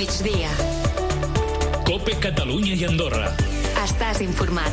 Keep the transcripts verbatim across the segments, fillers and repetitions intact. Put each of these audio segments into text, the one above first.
migdia. COPE Catalunya i Andorra. Estàs informat.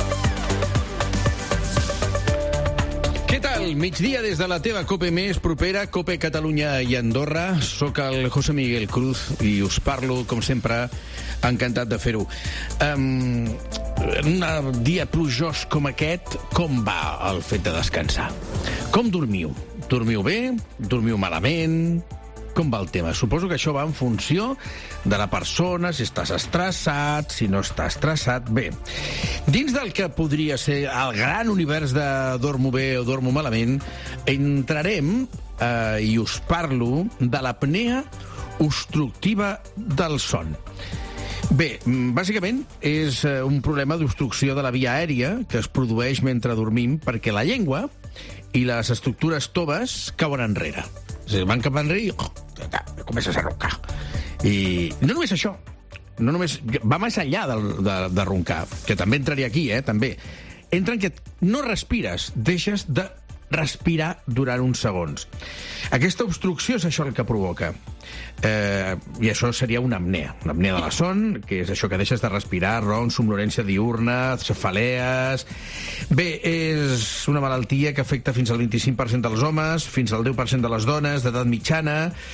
Què tal? Migdia des de la teva COPE més propera, COPE Catalunya i Andorra. Soc el José Miguel Cruz i us parlo, com sempre, encantat de fer-ho. Um, en un dia plujós com aquest, com va el fet de descansar? Com dormiu? Dormiu bé? Dormiu malament? Com va el tema? Suposo que això va en funció de la persona, si estàs estressat, si no estàs estressat. Bé, dins del que podria ser el gran univers de dormo bé o dormo malament, entrarem, eh, i us parlo, de l'apnea obstructiva del son. Bé, bàsicament és un problema d'obstrucció de la via aèria que es produeix mentre dormim perquè la llengua i les estructures toves cauen enrere. És a dir, van cap enrere i oh, comences a roncar. I no només això, no només, va més enllà de, de, de roncar, que també entraria aquí, eh, també. Entra en que no respires, deixes de respirar durant uns segons. Aquesta obstrucció és això el que provoca. Eh, I això seria una apnea. Una apnea de la son, que és això que deixes de respirar, ron, somnolència diurna, cefalees... Bé, és una malaltia que afecta fins al vint-i-cinc per cent dels homes, fins al deu per cent de les dones, d'edat mitjana,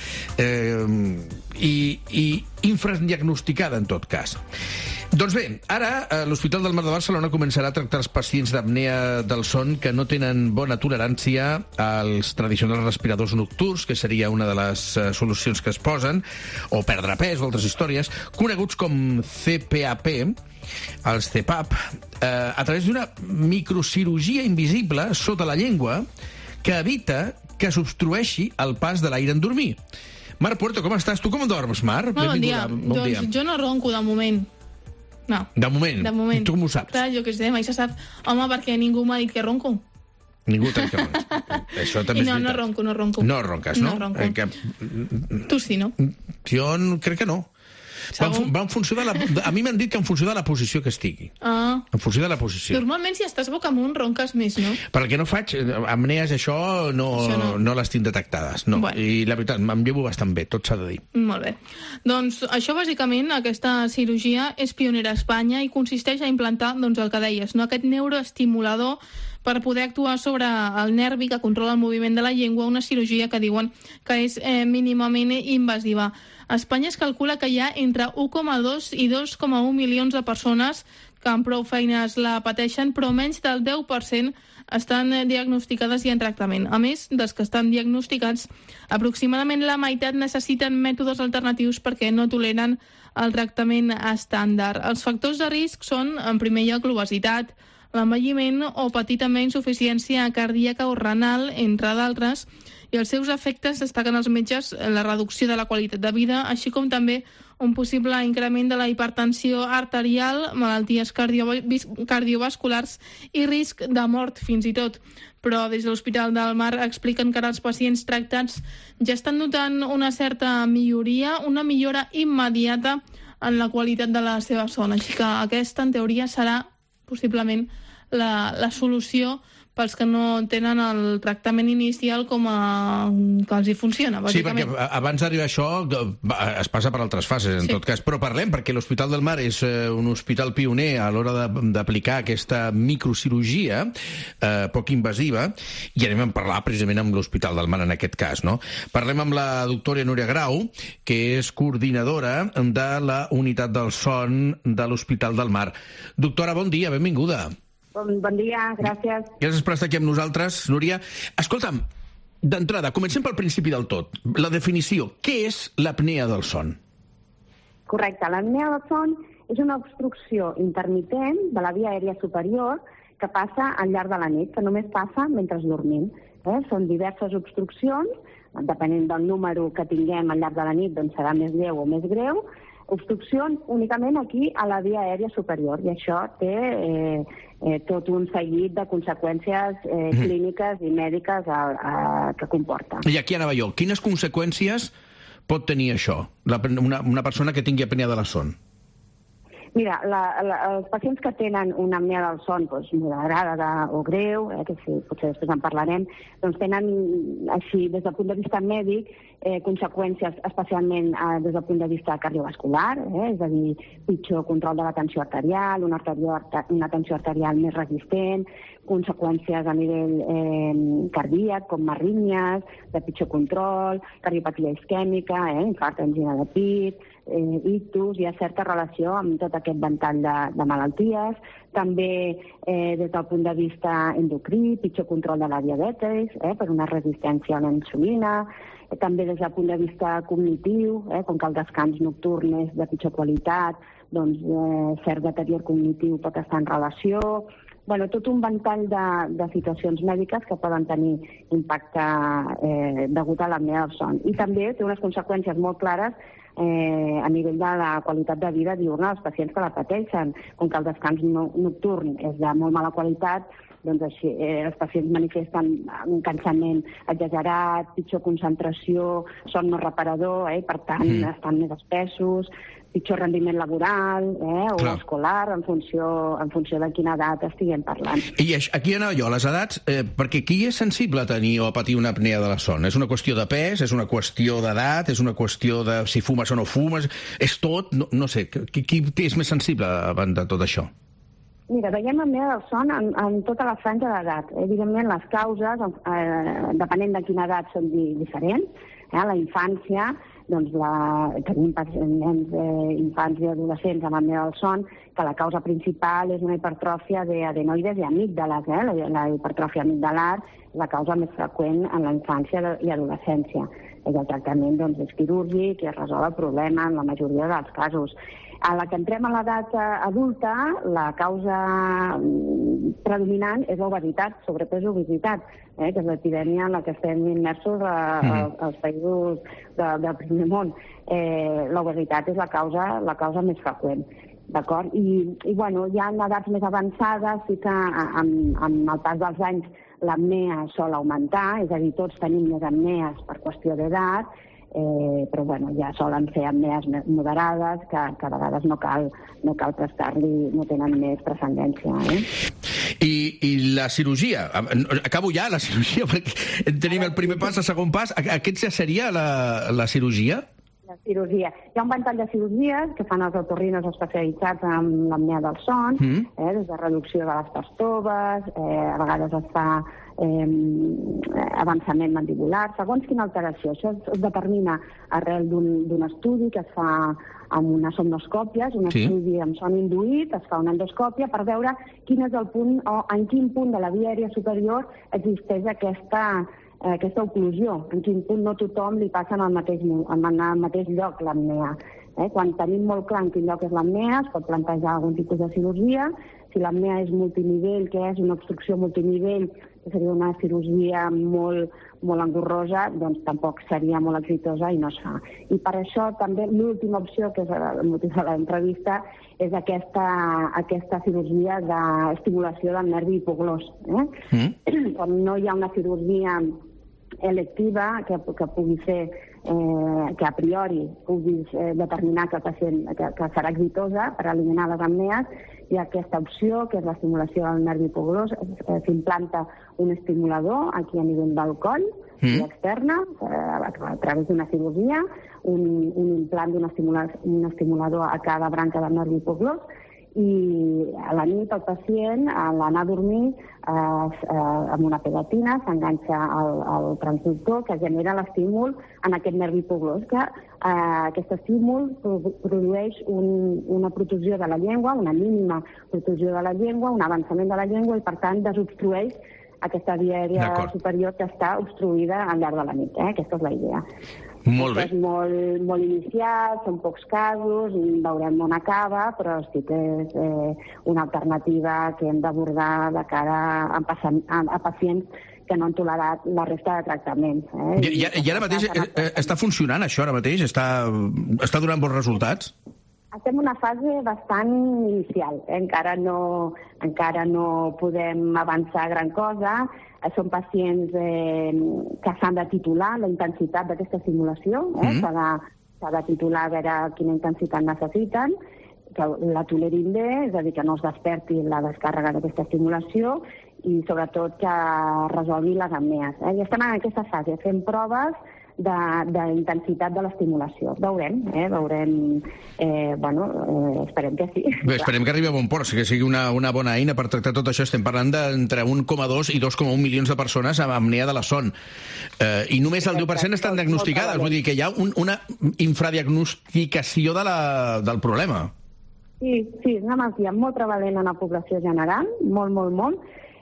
eh, i, i infradiagnosticada, en tot cas. Doncs bé, ara l'Hospital del Mar de Barcelona començarà a tractar els pacients d'apnea del son que no tenen bona tolerància als tradicionals respiradors nocturns, que seria una de les uh, solucions que es posen, o perdre pes o altres històries, coneguts com C P A P, els C P A P, eh, a través d'una microcirurgia invisible sota la llengua que evita que s'obstrueixi el pas de l'aire en dormir. Mar Puerto, com estàs? Tu com dorms, Mar? Molt bon dia. Bon doncs dia. Jo no ronco de moment. No. De moment? De moment. Tu com ho saps? Clar, jo què sé, mai se sap. Home, perquè ningú m'ha dit que ronco. Ningú t'ha dit que ronco. Això també I és no, veritat. no ronco, no ronco. No ronques, no? No ronco. Eh, que... Tu sí, no? Jo crec que no. Va en, va en funció de la... A mi m'han dit que en funció de la posició que estigui. Ah. En funció de la posició. Normalment, si estàs boca amunt, ronques més, no? Per el que no faig, apnees, això no, això no. no les tinc detectades. No. Bueno. I la veritat, em llevo bastant bé, tot s'ha de dir. Molt bé. Doncs això, bàsicament, aquesta cirurgia és pionera a Espanya i consisteix a implantar, doncs, el que deies, no? Aquest neuroestimulador per poder actuar sobre el nervi que controla el moviment de la llengua, una cirurgia que diuen que és eh, mínimament invasiva. A Espanya es calcula que hi ha entre un coma dos i dos coma un milions de persones que amb prou feines la pateixen, però menys del deu per cent estan diagnosticades i en tractament. A més, dels que estan diagnosticats, aproximadament la meitat necessiten mètodes alternatius perquè no toleren el tractament estàndard. Els factors de risc són, en primer lloc, l'obesitat, l'envelliment o patir també insuficiència cardíaca o renal, entre d'altres, i els seus efectes destaquen els metges la reducció de la qualitat de vida, així com també un possible increment de la hipertensió arterial, malalties cardio cardiovasculars i risc de mort, fins i tot. Però des de l'Hospital del Mar expliquen que ara els pacients tractats ja estan notant una certa milloria, una millora immediata en la qualitat de la seva son. Així que aquesta, en teoria, serà possiblement la, la solució pels que no tenen el tractament inicial com a... que els hi funciona, bàsicament. Sí, perquè abans d'arribar a això es passa per altres fases, en sí. tot cas. Però parlem, perquè l'Hospital del Mar és un hospital pioner a l'hora d'aplicar aquesta microcirurgia eh, poc invasiva, i anem a parlar precisament amb l'Hospital del Mar en aquest cas, no? Parlem amb la doctora Núria Grau, que és coordinadora de la unitat del son de l'Hospital del Mar. Doctora, bon dia, benvinguda. Bon, bon dia, gràcies. Gràcies per estar aquí amb nosaltres, Núria. Escolta'm, d'entrada, comencem pel principi del tot. La definició, què és l'apnea del son? Correcte, l'apnea del son és una obstrucció intermitent de la via aèria superior que passa al llarg de la nit, que només passa mentre dormim. Eh? Són diverses obstruccions, depenent del número que tinguem al llarg de la nit, doncs serà més lleu o més greu, obstruccions únicament aquí a la via aèria superior, i això té eh, eh, tot un seguit de conseqüències eh, mm. clíniques i mèdiques a, a, que comporta. I aquí anava jo. Quines conseqüències pot tenir això, la, una, una persona que tingui apnea de la son? Mira, la, la, els pacients que tenen una apnea del son doncs, moderada o greu, eh, que sí, potser després en parlarem, doncs tenen, així, des del punt de vista mèdic, eh, conseqüències especialment eh, des del punt de vista cardiovascular, eh, és a dir, pitjor control de la tensió arterial, una, arterial, una tensió arterial més resistent, conseqüències a nivell eh, cardíac, com arrítmies, de pitjor control, cardiopatia isquèmica, eh, infart, angina de pit, eh, ictus, hi ha certa relació amb tot aquest ventall de, de malalties. També eh, des del punt de vista endocrí, pitjor control de la diabetes, eh, per una resistència a la insulina. Eh, també des del punt de vista cognitiu, eh, com que el descans nocturn és de pitjor qualitat, doncs eh, cert deterior cognitiu pot estar en relació. Bueno, tot un ventall de, de situacions mèdiques que poden tenir impacte eh, degut a l'apnea del son. I també té unes conseqüències molt clares eh, a nivell de la qualitat de vida diurna dels pacients que la pateixen. Com que el descans no, nocturn és de molt mala qualitat, doncs així, eh, els pacients manifesten un cansament exagerat, pitjor concentració, son no reparador, eh, per tant mm. estan més espessos, pitjor rendiment laboral eh, o Clar. escolar, en funció, en funció de quina edat estiguem parlant. I aquí anava jo, les edats, eh, perquè qui és sensible a tenir o a patir una apnea de la son? És una qüestió de pes, és una qüestió d'edat, és una qüestió de si fumes o no fumes, és tot, no, no sé, qui, qui és més sensible davant de tot això? Mira, veiem apnea del son en, en tota la franja d'edat. Evidentment, les causes, eh, depenent de quina edat, són di diferents. Eh? La infància, doncs la, tenim nens, eh, infants i adolescents amb apnea del son, que la causa principal és una hipertròfia d'adenoides i amígdales. Eh? La, la hipertròfia amigdalar és la causa més freqüent en la infància i adolescència. El tractament doncs, és quirúrgic i es resol el problema en la majoria dels casos. A la que entrem a l'edat adulta, la causa predominant és l'obesitat, sobrepès i obesitat, eh, que és l'epidèmia en la que estem immersos a, a, als països de, del primer món. Eh, l'obesitat és la causa, la causa més freqüent. D'acord? I, i bueno, hi ha edats més avançades, sí que amb, amb el pas dels anys l'apnea sol augmentar, és a dir, tots tenim més apnees per qüestió d'edat, Eh, però bueno, ja solen ser apnees moderades que, que a vegades no cal, no cal prestar-li, no tenen més transcendència. Eh? I, I la cirurgia, acabo ja la cirurgia, perquè tenim el primer pas, el segon pas, aquest ja seria la, la cirurgia? La cirurgia. Hi ha un ventall de cirurgies que fan els otorrinos especialitzats en l'apnea del son, mm. eh, des de reducció de les pastoves, eh, a vegades es fa eh, avançament mandibular, segons quina alteració. Això es determina arrel d'un estudi que es fa amb unes somnoscòpies, un sí. estudi amb son induït, es fa una endoscòpia per veure quin és el punt o en quin punt de la via aèria superior existeix aquesta aquesta oclusió, en quin punt no tothom li passa en el mateix, en el mateix lloc l'apnea. Eh? Quan tenim molt clar en quin lloc és l'apnea, es pot plantejar algun tipus de cirurgia. Si l'apnea és multinivell, que és una obstrucció multinivell, que seria una cirurgia molt, molt engorrosa, doncs tampoc seria molt exitosa i no es fa. I per això també l'última opció, que és el motiu de l'entrevista, és aquesta, aquesta cirurgia d'estimulació del nervi hipoglòs. Eh? Mm. Com no hi ha una cirurgia electiva que, que pugui fer, eh, que a priori pugui eh, determinar que el pacient que, que serà exitosa per eliminar les apnees, hi ha aquesta opció, que és l'estimulació del nervi hipoglòs. Eh, S'implanta un estimulador aquí a nivell del coll, mm. externa, eh, a través d'una cirurgia, un, un implant d'un estimula, un estimulador a cada branca del nervi hipoglòs, i a la nit el pacient, a l'anar a dormir, eh, eh, amb una pegatina s'enganxa al, al transductor que genera l'estímul en aquest nervi hipoglòs, que eh, aquest estímul produeix un, una protusió de la llengua, una mínima protusió de la llengua, un avançament de la llengua i per tant desobstrueix aquesta via aèria superior que està obstruïda al llarg de la nit. Eh? Aquesta és la idea. Molt bé. És molt, molt inicial, són pocs casos, veurem on acaba, però sí que és eh, una alternativa que hem d'abordar de cara a, a, a pacients que no han tolerat la resta de tractaments. Eh? I, i, I ara mateix eh, està funcionant això, ara mateix? Està, està donant bons resultats? Estem en una fase bastant inicial. Eh? Encara, no, encara no podem avançar gran cosa. Són pacients eh, que s'han de titular la intensitat d'aquesta estimulació. Eh? Mm. S'ha de, s'ha de titular a veure quina intensitat necessiten. que la tolerin bé, és a dir, que no es desperti la descàrrega d'aquesta estimulació i sobretot que resolgui les apnees. Eh? I estem en aquesta fase, fent proves d'intensitat de, de l'estimulació. Veurem, eh? Veurem, eh, bueno, eh, esperem que sí. Bé, esperem que arribi a bon port, que sigui una, una bona eina per tractar tot això. Estem parlant d'entre un coma dos i dos coma un milions de persones amb apnea de la son. Eh, I només el deu per cent estan diagnosticades, vull dir que hi ha un, una infradiagnosticació de la, del problema. Sí, sí, és una malaltia molt prevalent en la població general, molt, molt, molt,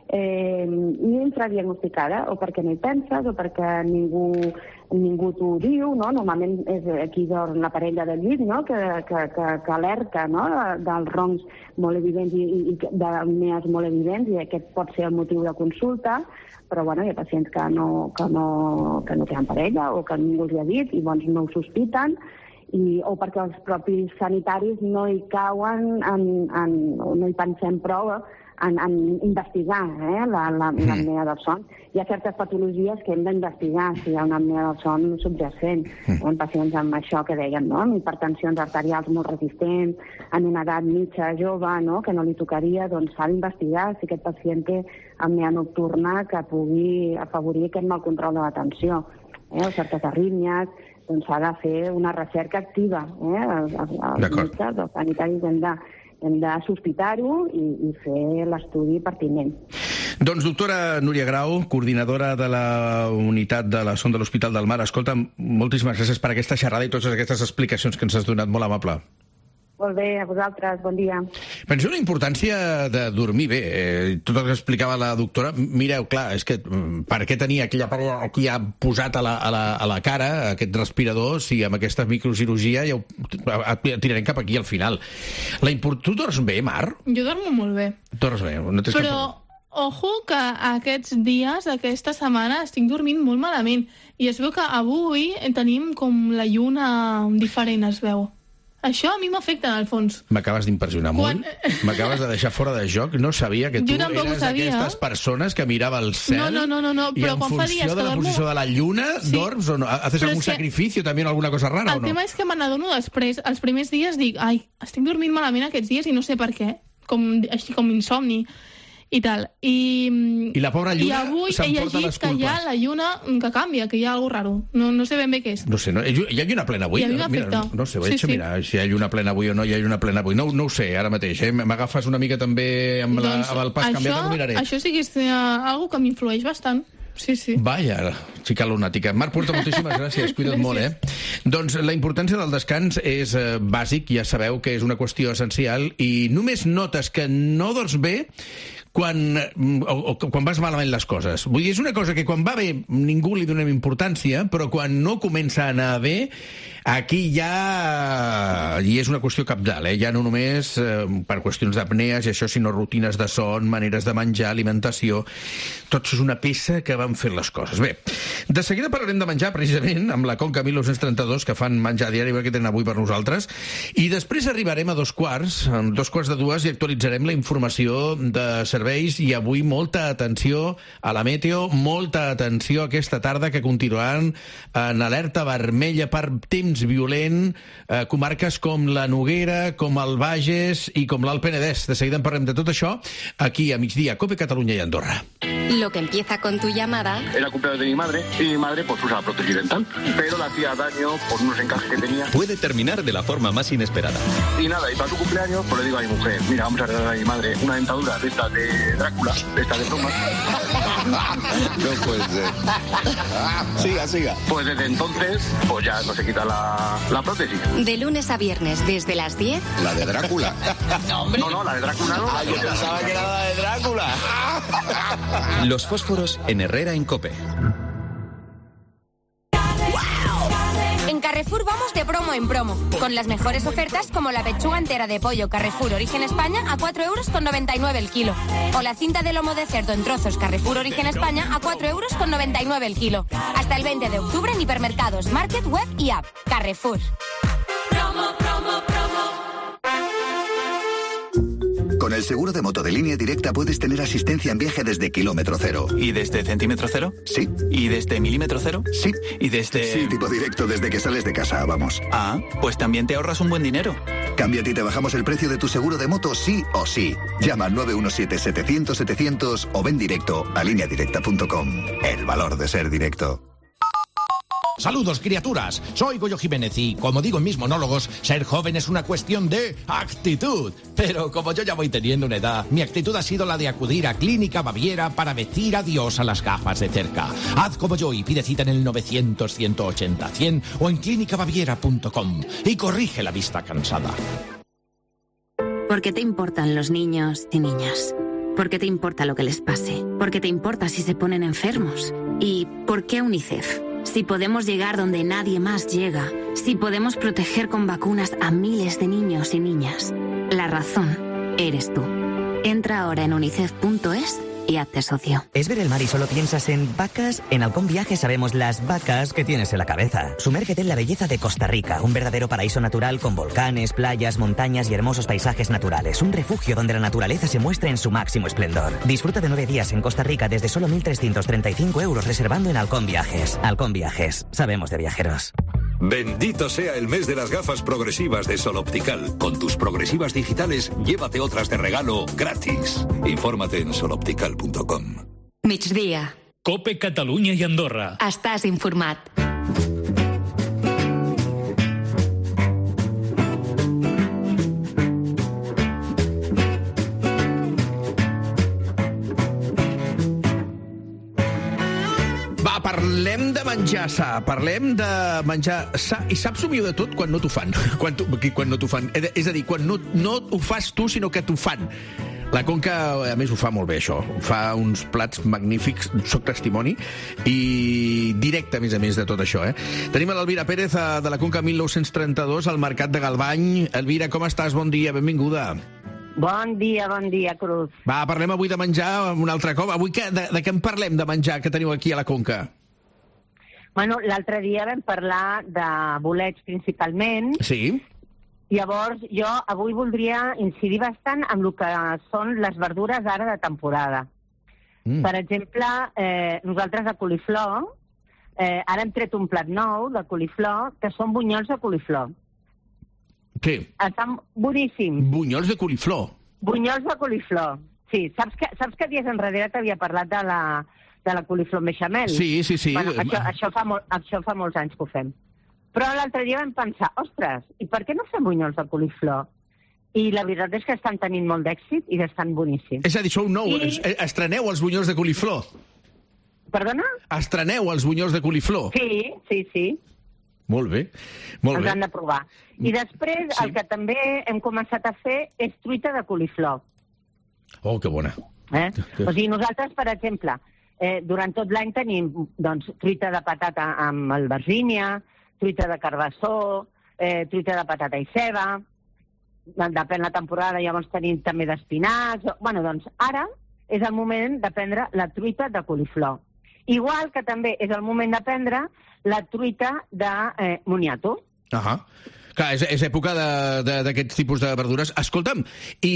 eh, i infradiagnosticada, o perquè no hi penses, o perquè ningú, ningú t'ho diu, no? Normalment és aquí dorm la parella del llit, no? que, que, que, que alerta, no? dels roncs molt evidents i, i d'apnees molt evidents, i aquest pot ser el motiu de consulta, però bueno, hi ha pacients que no, que no, que no tenen parella o que ningú els ha dit i doncs no ho sospiten, i, o perquè els propis sanitaris no hi cauen, en, en, no hi pensem prou en, en investigar eh, la, la, mm. l'apnea del son. Hi ha certes patologies que hem d'investigar si hi ha una apnea del son subjacent. Mm. En pacients amb això que deien, no? amb hipertensions arterials molt resistents, en una edat mitja jove, no? que no li tocaria, doncs s'ha d'investigar si aquest pacient té apnea nocturna que pugui afavorir aquest mal control de la tensió. Eh? O certes arrítmies, doncs s'ha de fer una recerca activa. Eh? Els, els, els metges, els sanitaris hem de, hem de sospitar-ho i, i fer l'estudi pertinent. Doncs doctora Núria Grau, coordinadora de la unitat de la son de l'Hospital del Mar, escolta, moltíssimes gràcies per aquesta xerrada i totes aquestes explicacions que ens has donat, molt amable. Molt bé, a vosaltres, bon dia. Penseu la importància de dormir bé. Eh, tot el que explicava la doctora, mireu, clar, és que per què tenia aquella parella aquí ja posat a la, a, la, a la cara, aquest respirador, si amb aquesta microcirurgia ja ho tirarem cap aquí al final. La import... Tu dors bé, Mar? Jo dormo molt bé. Dors bé, no tens Però, cap... ojo, que aquests dies, aquesta setmana, estic dormint molt malament. I es veu que avui tenim com la lluna diferent, es veu. Això a mi m'afecta, en el fons. M'acabes d'impressionar Quan... molt. M'acabes de deixar fora de joc. No sabia que tu eres d'aquestes persones que mirava el cel no, no, no, no, no. i però en funció de la dormo... posició de la lluna sí. dorms o no? Haces però algun que... sacrificio també o alguna cosa rara el o no? El tema és que me n'adono després. Els primers dies dic, ai, estic dormint malament aquests dies i no sé per què. Com, així com insomni i tal. I, I la pobra lluna s'emporta les culpes. I he llegit que hi ha la lluna que canvia, que hi ha alguna cosa raro. No, no sé ben bé què és. No sé, no, hi ha lluna plena avui? I a mi m'afecta. No, no sé, vaig sí, a mirar sí. si hi ha lluna plena avui o no hi ha lluna plena avui. No, no ho sé, ara mateix. Eh? M'agafes una mica també amb, la, doncs, amb el pas això, canviat, ho miraré. Això sí que és uh, algo que m'influeix bastant. Sí, sí. Vaja, xica lunàtica. Marc Porta, moltíssimes gràcies. Cuida't molt, eh? Doncs la importància del descans és eh, bàsic, ja sabeu que és una qüestió essencial, i només notes que no dors bé quan, o, o, quan vas malament les coses. Vull dir, és una cosa que quan va bé ningú li donem importància, però quan no comença a anar bé, aquí ja... i és una qüestió cabdal, eh? Ja no només eh, per qüestions d'apnees i això, sinó rutines de son, maneres de menjar, alimentació... Tot és una peça que van fent les coses. Bé, de seguida parlarem de menjar, precisament, amb la Conca mil nou-cents trenta-dos, que fan menjar diari, que tenen avui per nosaltres, i després arribarem a dos quarts, a dos quarts de dues, i actualitzarem la informació de serveis, i avui molta atenció a la meteo, molta atenció aquesta tarda, que continuaran en alerta vermella per temps violent, eh, comarques com la Noguera, com el Bages i com l'Alt Penedès. De seguida en parlem de tot això, aquí a migdia, COPE Catalunya i Andorra. Lo que empieza con tu llamada... Era cumpleaños de mi madre y mi madre pues usa prótesis dental, pero le hacía daño por unos encajes que tenía. Puede terminar de la forma más inesperada. Y nada, y para su cumpleaños pues le digo a mi mujer, mira, vamos a regalar a mi madre una dentadura de esta de Drácula, de esta de broma. No puede ser. Siga, siga. Pues desde entonces pues ya no se quita la, la prótesis. De lunes a viernes desde las diez. ¿La de Drácula? No, no, no, la de Drácula no. Ah, yo pensaba que era la de Drácula. Los fósforos en Herrera en COPE. En Carrefour vamos de promo en promo, con las mejores ofertas como la pechuga entera de pollo Carrefour Origen España a cuatro euros con noventa y nueve el kilo, o la cinta de lomo de cerdo en trozos Carrefour Origen España a cuatro euros con noventa y nueve el kilo. Hasta el veinte de octubre en hipermercados, market, web y app. Carrefour. Promo, promo, promo. Con el seguro de moto de Línea Directa puedes tener asistencia en viaje desde kilómetro cero. ¿Y desde centímetro cero? Sí. ¿Y desde milímetro cero? Sí. ¿Y desde...? Sí, tipo directo desde que sales de casa, vamos. Ah, pues también te ahorras un buen dinero. Cámbiate y te bajamos el precio de tu seguro de moto sí o sí. Llama al nueve uno siete, setecientos, setecientos o ven directo a línea directa punto com. El valor de ser directo. Saludos, criaturas. Soy Goyo Jiménez y, como digo en mis monólogos, ser joven es una cuestión de actitud. Pero como yo ya voy teniendo una edad, mi actitud ha sido la de acudir a Clínica Baviera para decir adiós a las gafas de cerca. Haz como yo y pide cita en el novecientos, ciento ochenta, cien o en clínica baviera punto com y corrige la vista cansada. ¿Por qué te importan los niños y niñas? ¿Por qué te importa lo que les pase? ¿Por qué te importa si se ponen enfermos? ¿Y por qué UNICEF? Si podemos llegar donde nadie más llega, si podemos proteger con vacunas a miles de niños y niñas, la razón eres tú. Entra ahora en unicef punto es y hazte socio. ¿Es ver el mar y solo piensas en vacas? En Halcón Viajes sabemos las vacas que tienes en la cabeza. Sumérgete en la belleza de Costa Rica, un verdadero paraíso natural con volcanes, playas, montañas y hermosos paisajes naturales. Un refugio donde la naturaleza se muestra en su máximo esplendor. Disfruta de nueve días en Costa Rica desde solo mil trescientos treinta y cinco euros reservando en Halcón Viajes. Halcón Viajes, sabemos de viajeros. Bendito sea el mes de las gafas progresivas de Sol Optical. Con tus progresivas digitales, llévate otras de regalo gratis. Infórmate en sol optical punto com. Migdia. Cope Catalunya i Andorra. Estàs informat. Va, parlem de menjar sa, parlem de menjar sa, i saps el millor de tot? Quan no t'ho fan. Quan, tu, quan no t'ho fan. És a dir, quan no, no ho fas tu, sinó que t'ho fan. La Conca, a més, ho fa molt bé, això. Fa uns plats magnífics, soc testimoni, i directe, a més a més, de tot això, eh? Tenim a l'Elvira Pérez, de la Conca mil nou-cents trenta-dos, al Mercat de Galvany. Elvira, com estàs? Bon dia, benvinguda. Bon dia, bon dia, Cruz. Va, parlem avui de menjar un altre cop. Avui que, de, de què en parlem, de menjar, que teniu aquí a la Conca? Bueno, l'altre dia vam parlar de bolets principalment. Sí. Llavors, jo avui voldria incidir bastant en el que són les verdures ara de temporada. Mm. Per exemple, eh, nosaltres de coliflor, eh, ara hem tret un plat nou de coliflor, que són bunyols de coliflor. Què? Estan boníssims. Bunyols de coliflor? Bunyols de coliflor, sí. Saps que, saps que dies enrere t'havia parlat de la, de la coliflor amb beixamel? Sí, sí, sí. Bueno, això, això, fa molt, això fa molts anys que ho fem. Però l'altre dia vam pensar, ostres, i per què no fem bunyols de coliflor? I la veritat és que estan tenint molt d'èxit i estan boníssims. És a dir, sou nou, I... estreneu els bunyols de coliflor? Perdona? Estreneu els bunyols de coliflor? Sí, sí, sí. Molt bé, molt Els bé. han de provar. I després sí. El que també hem començat a fer és truita de coliflor. Oh, que bona. Eh? O sigui, nosaltres, per exemple, eh, durant tot l'any tenim doncs, truita de patata amb albergínia, truita de carbassó, eh, truita de patata i ceba, depèn la temporada, llavors tenim també d'espinacs. Bueno, doncs ara és el moment de prendre la truita de coliflor. Igual que també és el moment de prendre la truita de eh, moniato. Ahà. Clar, és, és època d'aquests tipus de verdures. Escolta'm, i,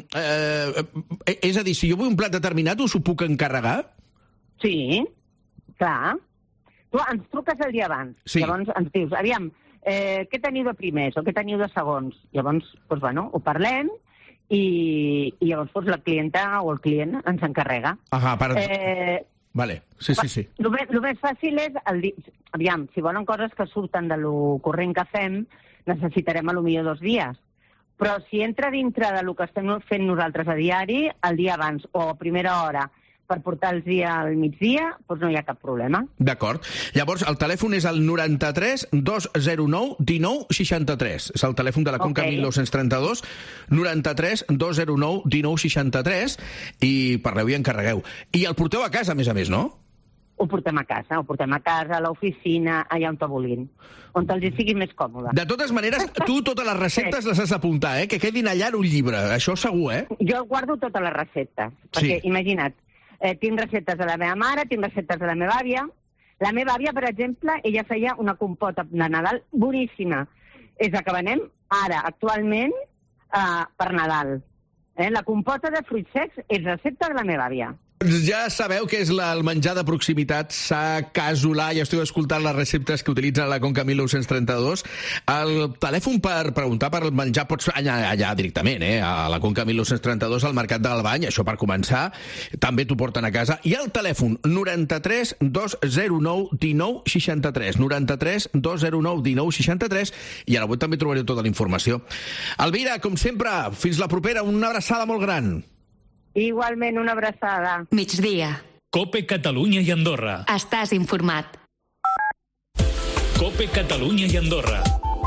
eh, és a dir, si jo vull un plat determinat, us ho puc encarregar? Sí, clar. Tu ens truques el dia abans. Sí. Llavors ens dius, aviam, eh, què teniu de primers o què teniu de segons? Llavors, doncs, bueno, ho parlem i, i llavors doncs, la clienta o el client ens encarrega. Ahà, per... Eh, Vale, sí, sí, sí. El més, el més fàcil és, el di... aviam, si volen coses que surten de lo corrent que fem, necessitarem a lo millor dos dies. Però si entra dintre de lo que estem fent nosaltres a diari, el dia abans o a primera hora, per portar-los al migdia, doncs no hi ha cap problema. D'acord. Llavors, el telèfon és el noranta-tres dos zero nou dinou seixanta-tres. És el telèfon de la Conca okay. mil nou-cents trenta-dos, noranta-tres dos zero nou dinou seixanta-tres, i parleu i encarregueu. I el porteu a casa, a més a més, no? Ho portem a casa, ho portem a casa, a l'oficina, allà on te vulguin, on els sigui més còmode. De totes maneres, tu totes les receptes sí. les has d'apuntar, eh? Que quedin allà en un llibre, això segur, eh? Jo guardo totes les receptes, perquè sí. Imagina't, Eh, tinc receptes de la meva mare, tinc receptes de la meva àvia. La meva àvia, per exemple, ella feia una compota de Nadal boníssima. És la que venem ara, actualment, eh, per Nadal. Eh? La compota de fruits secs és recepta de la meva àvia. Ja sabeu que és la, el menjar de proximitat, sa casolà, ja esteu escoltant les receptes que utilitzen a la Conca mil nou-cents trenta-dos. El telèfon per preguntar per el menjar pots allà, allà directament, eh? A la Conca mil nou-cents trenta-dos, al Mercat de l'Albany, això per començar. També t'ho porten a casa. I el telèfon noranta-tres dos zero nou dinou seixanta-tres. noranta-tres dos zero nou dinou seixanta-tres. I a la web també trobareu tota la informació. Elvira, com sempre, fins la propera. Una abraçada molt gran. Igualment, una abraçada. Migdia. Cope Catalunya i Andorra. Estàs informat. Cope Catalunya i Andorra.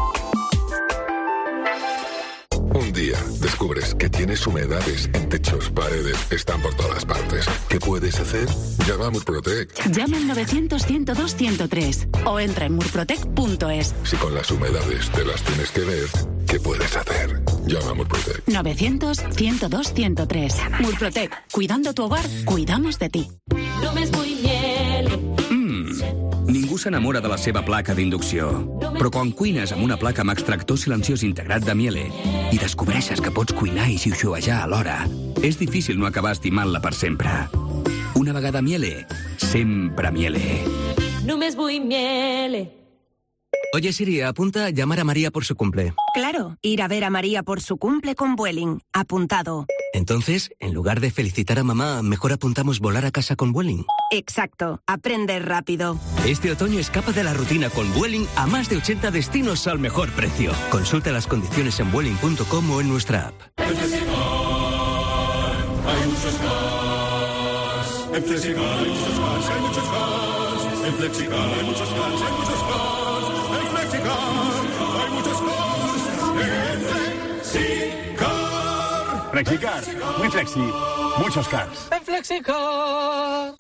Un día descubres que tienes humedades en techos, paredes, están por todas partes. ¿Qué puedes hacer? Llama a Murprotec. Llama al novecientos ciento dos ciento tres o entra en murprotec punto es. Si con las humedades te las tienes que ver, ¿qué puedes hacer? Llama a Murprotec. novecientos ciento dos ciento tres. Murprotec. Cuidando tu hogar, cuidamos de ti. No me vull miel. Ningú s'enamora de la seva placa d'inducció. Però quan cuines amb una placa amb extractor silenciós integrat de Miele i descobreixes que pots cuinar i xiuxiuejar alhora, és difícil no acabar estimant-la per sempre. Una vegada Miele, sempre Miele. Només vull miel. Oye, Siri, apunta a llamar a María por su cumple. Claro, ir a ver a María por su cumple con Vueling. Apuntado. Entonces, en lugar de felicitar a mamá, mejor apuntamos volar a casa con Vueling. Exacto, aprende rápido. Este otoño escapa de la rutina con Vueling a más de ochenta destinos al mejor precio. Consulta las condiciones en vueling punto com o en nuestra app. En Flexicar hay muchos cars. En Flexicar hay muchos cars, hay muchos cars. En Flexicar hay muchos cars, hay muchos cars. En Flexicar hay muchos cars. En Flexicar. Flexicar, muy flexi, muchos cars. En Flexicar.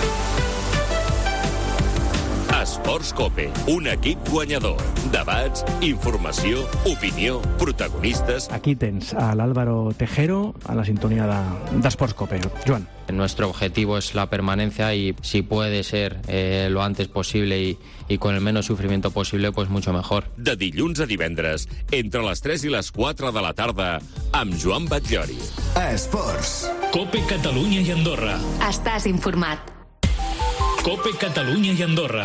Esports Cope, un equip guanyador. Debats, informació, opinió, protagonistes... Aquí tens a l'Álvaro Tejero a la sintonía d'Esports Cope. Joan. Nuestro objetivo es la permanencia y si puede ser eh, lo antes posible y, y con el menos sufrimiento posible, pues mucho mejor. De dilluns a divendres, entre les tres i les quatre de la tarda, amb Joan Batllori. Esports. Cope Catalunya i Andorra. Estàs informat. Cope Catalunya i Andorra.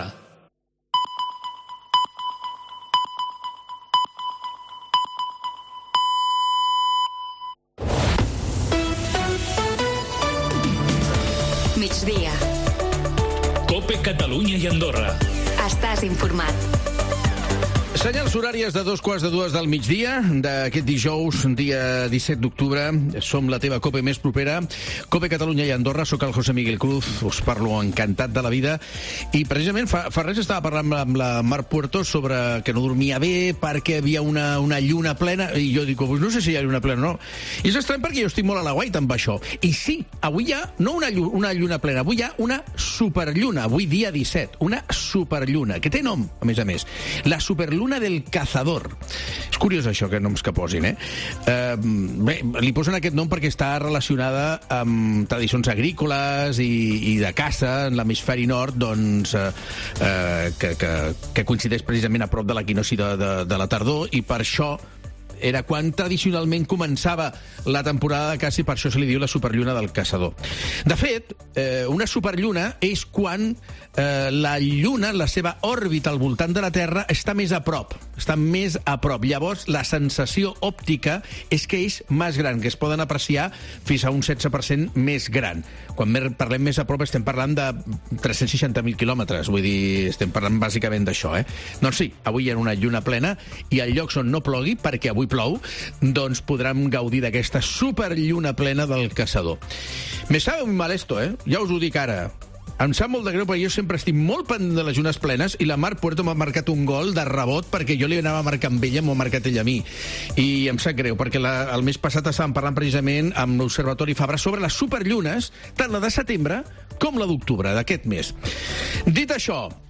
Migdia. Cope Catalunya i Andorra. Estàs informat. Senyals horàries de dos quarts de dues del migdia d'aquest dijous, dia disset d'octubre. Som la teva Cope més propera. Cope Catalunya i Andorra. Soc el José Miguel Cruz. Us parlo encantat de la vida. I precisament fa, fa res estava parlant amb la Mar Puerto sobre que no dormia bé perquè havia una, una lluna plena. I jo dic, pues no sé si hi ha lluna plena o no. I és estrany perquè jo estic molt a la guaita amb això. I sí, avui hi ha no una, lluna, una lluna plena, avui hi ha una superlluna. Avui dia disset. Una superlluna, que té nom, a més a més. La superlluna del Cazador. És curiós això, que noms que posin, eh? eh bé, li posen aquest nom perquè està relacionada amb tradicions agrícoles i, i de caça en l'hemisferi nord, doncs, eh, eh, que, que, que coincideix precisament a prop de l'equinocci de, de, de la tardor, i per això era quan tradicionalment començava la temporada de caça i per això se li diu la superlluna del caçador. De fet, eh, una superlluna és quan eh, la lluna, la seva òrbita al voltant de la Terra, està més a prop, està més a prop. Llavors, la sensació òptica és que és més gran, que es poden apreciar fins a un setze per cent més gran. Quan parlem més a prop estem parlant de tres-cents seixanta mil quilòmetres, vull dir, estem parlant bàsicament d'això, eh? Doncs sí, avui hi ha una lluna plena i al llocs on no plogui, perquè avui plou, doncs podrem gaudir d'aquesta superlluna plena del Caçador. Me sabe muy mal esto, eh? Ja us ho dic ara. Em sap molt de greu perquè jo sempre estic molt pendent de les llunes plenes i la Mar Puerto m'ha marcat un gol de rebot perquè jo li anava a marcar amb ella, m'ho ha marcat ella a mi. I em sap greu perquè la, el mes passat estàvem parlant precisament amb l'Observatori Fabra sobre les superllunes, tant la de setembre com la d'octubre, d'aquest mes. Dit això,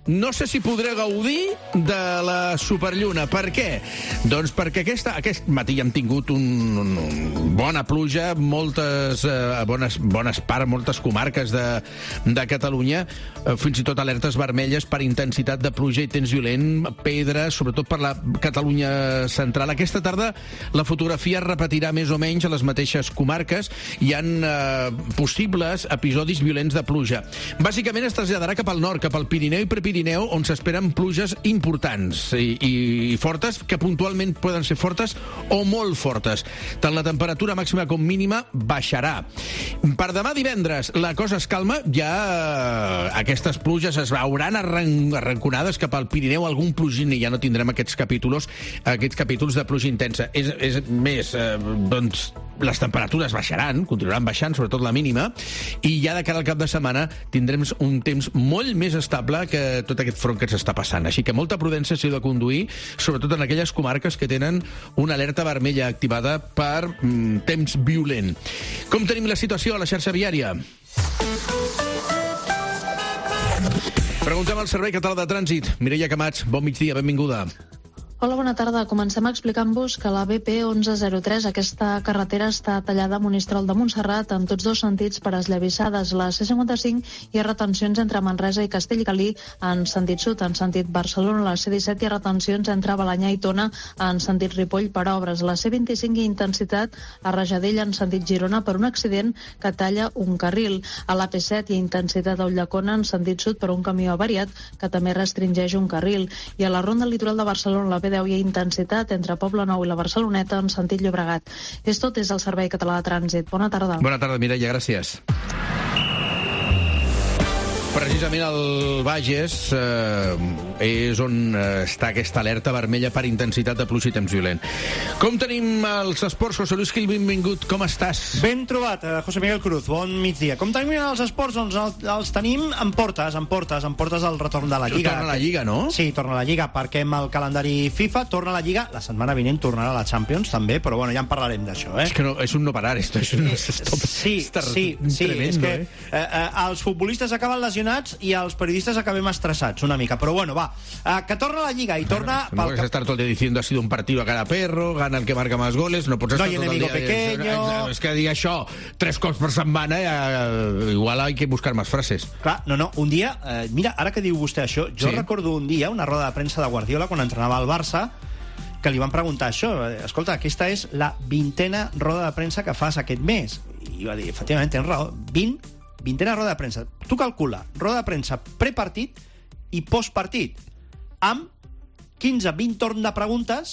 no sé si podré gaudir de la Superlluna. Per què? Doncs perquè aquesta, aquest matí hem tingut un, un, un bona pluja, moltes eh, bones, bones parts, moltes comarques de, de Catalunya, eh, fins i tot alertes vermelles per intensitat de pluja i temps violent, pedra, sobretot per la Catalunya central. Aquesta tarda la fotografia es repetirà més o menys a les mateixes comarques. Hi ha eh, possibles episodis violents de pluja. Bàsicament es traslladarà cap al nord, cap al Pirineu i Prepirineu, on s'esperen pluges importants i, i fortes, que puntualment poden ser fortes o molt fortes. Tant la temperatura màxima com mínima baixarà. Per demà divendres la cosa es calma, ja eh, aquestes pluges es veuran arran arranconades cap al Pirineu, algun plogin, i ja no tindrem aquests capítols, aquests capítols de pluja intensa. És, és més, eh, doncs, les temperatures baixaran, continuaran baixant, sobretot la mínima, i ja de cara al cap de setmana tindrem un temps molt més estable que tot aquest front que s'està passant. Així que molta prudència s'hi ha de conduir, sobretot en aquelles comarques que tenen una alerta vermella activada per mm, temps violent. Com tenim la situació a la xarxa viària? Preguntem al Servei Català de Trànsit. Mireia Camats, bon migdia, benvinguda. Hola, bona tarda. Comencem explicant-vos que la B P onze zero tres, aquesta carretera està tallada a Monistrol de Montserrat en tots dos sentits per esllavissades. La C cinquanta-cinc hi ha retencions entre Manresa i Castellgalí en sentit sud, en sentit Barcelona. La C disset hi ha retencions entre Balanyà i Tona en sentit Ripoll per obres. La C vint-i-cinc hi ha intensitat a Rajadell en sentit Girona per un accident que talla un carril. A la P set hi ha intensitat a Ulldecona en sentit sud per un camió avariat que també restringeix un carril. I a la ronda litoral de Barcelona, la P deu hi ha intensitat entre Poble Nou i la Barceloneta en sentit Llobregat. És tot des del Servei Català de Trànsit. Bona tarda. Bona tarda, Mireia, gràcies. Precisament el Bages eh, és on està aquesta alerta vermella per intensitat de pluja i temps violent. Com tenim els esports? José Luis Gil, benvingut. Com estàs? Ben trobat, eh, José Miguel Cruz. Bon migdia. Com tenim els esports? Doncs el, els tenim en portes, en portes, en portes del retorn de la Lliga. Torna a la Lliga, no? Sí, torna a la Lliga, perquè amb el calendari FIFA torna a la Lliga. La setmana vinent tornarà a la Champions, també, però bueno, ja en parlarem d'això, eh? És que no, és un no parar, esto. És un, stop, sí, sí, sí, tremendo, és que eh? Eh, eh, els futbolistes acaben lesionats i els periodistes acabem estressats una mica, però bueno, va, uh, que torna a la Lliga i torna... No puedes estar todo el día diciendo ha sido un partido a cada perro, gana el que marca más goles, no pots estar no tot el dia... pequeño... És que dir això tres cops per setmana, eh, igual hay que buscar más frases. Clar, no, no, un dia... Eh, mira, ara que diu vostè això, jo sí. recordo un dia una roda de premsa de Guardiola quan entrenava al Barça, que li van preguntar això, escolta, aquesta és la vintena roda de premsa que fas aquest mes. I va dir, efectivament, tens raó, vint vintena roda de premsa. Tu calcula, roda de premsa prepartit i postpartit, amb quinze vint torn de preguntes.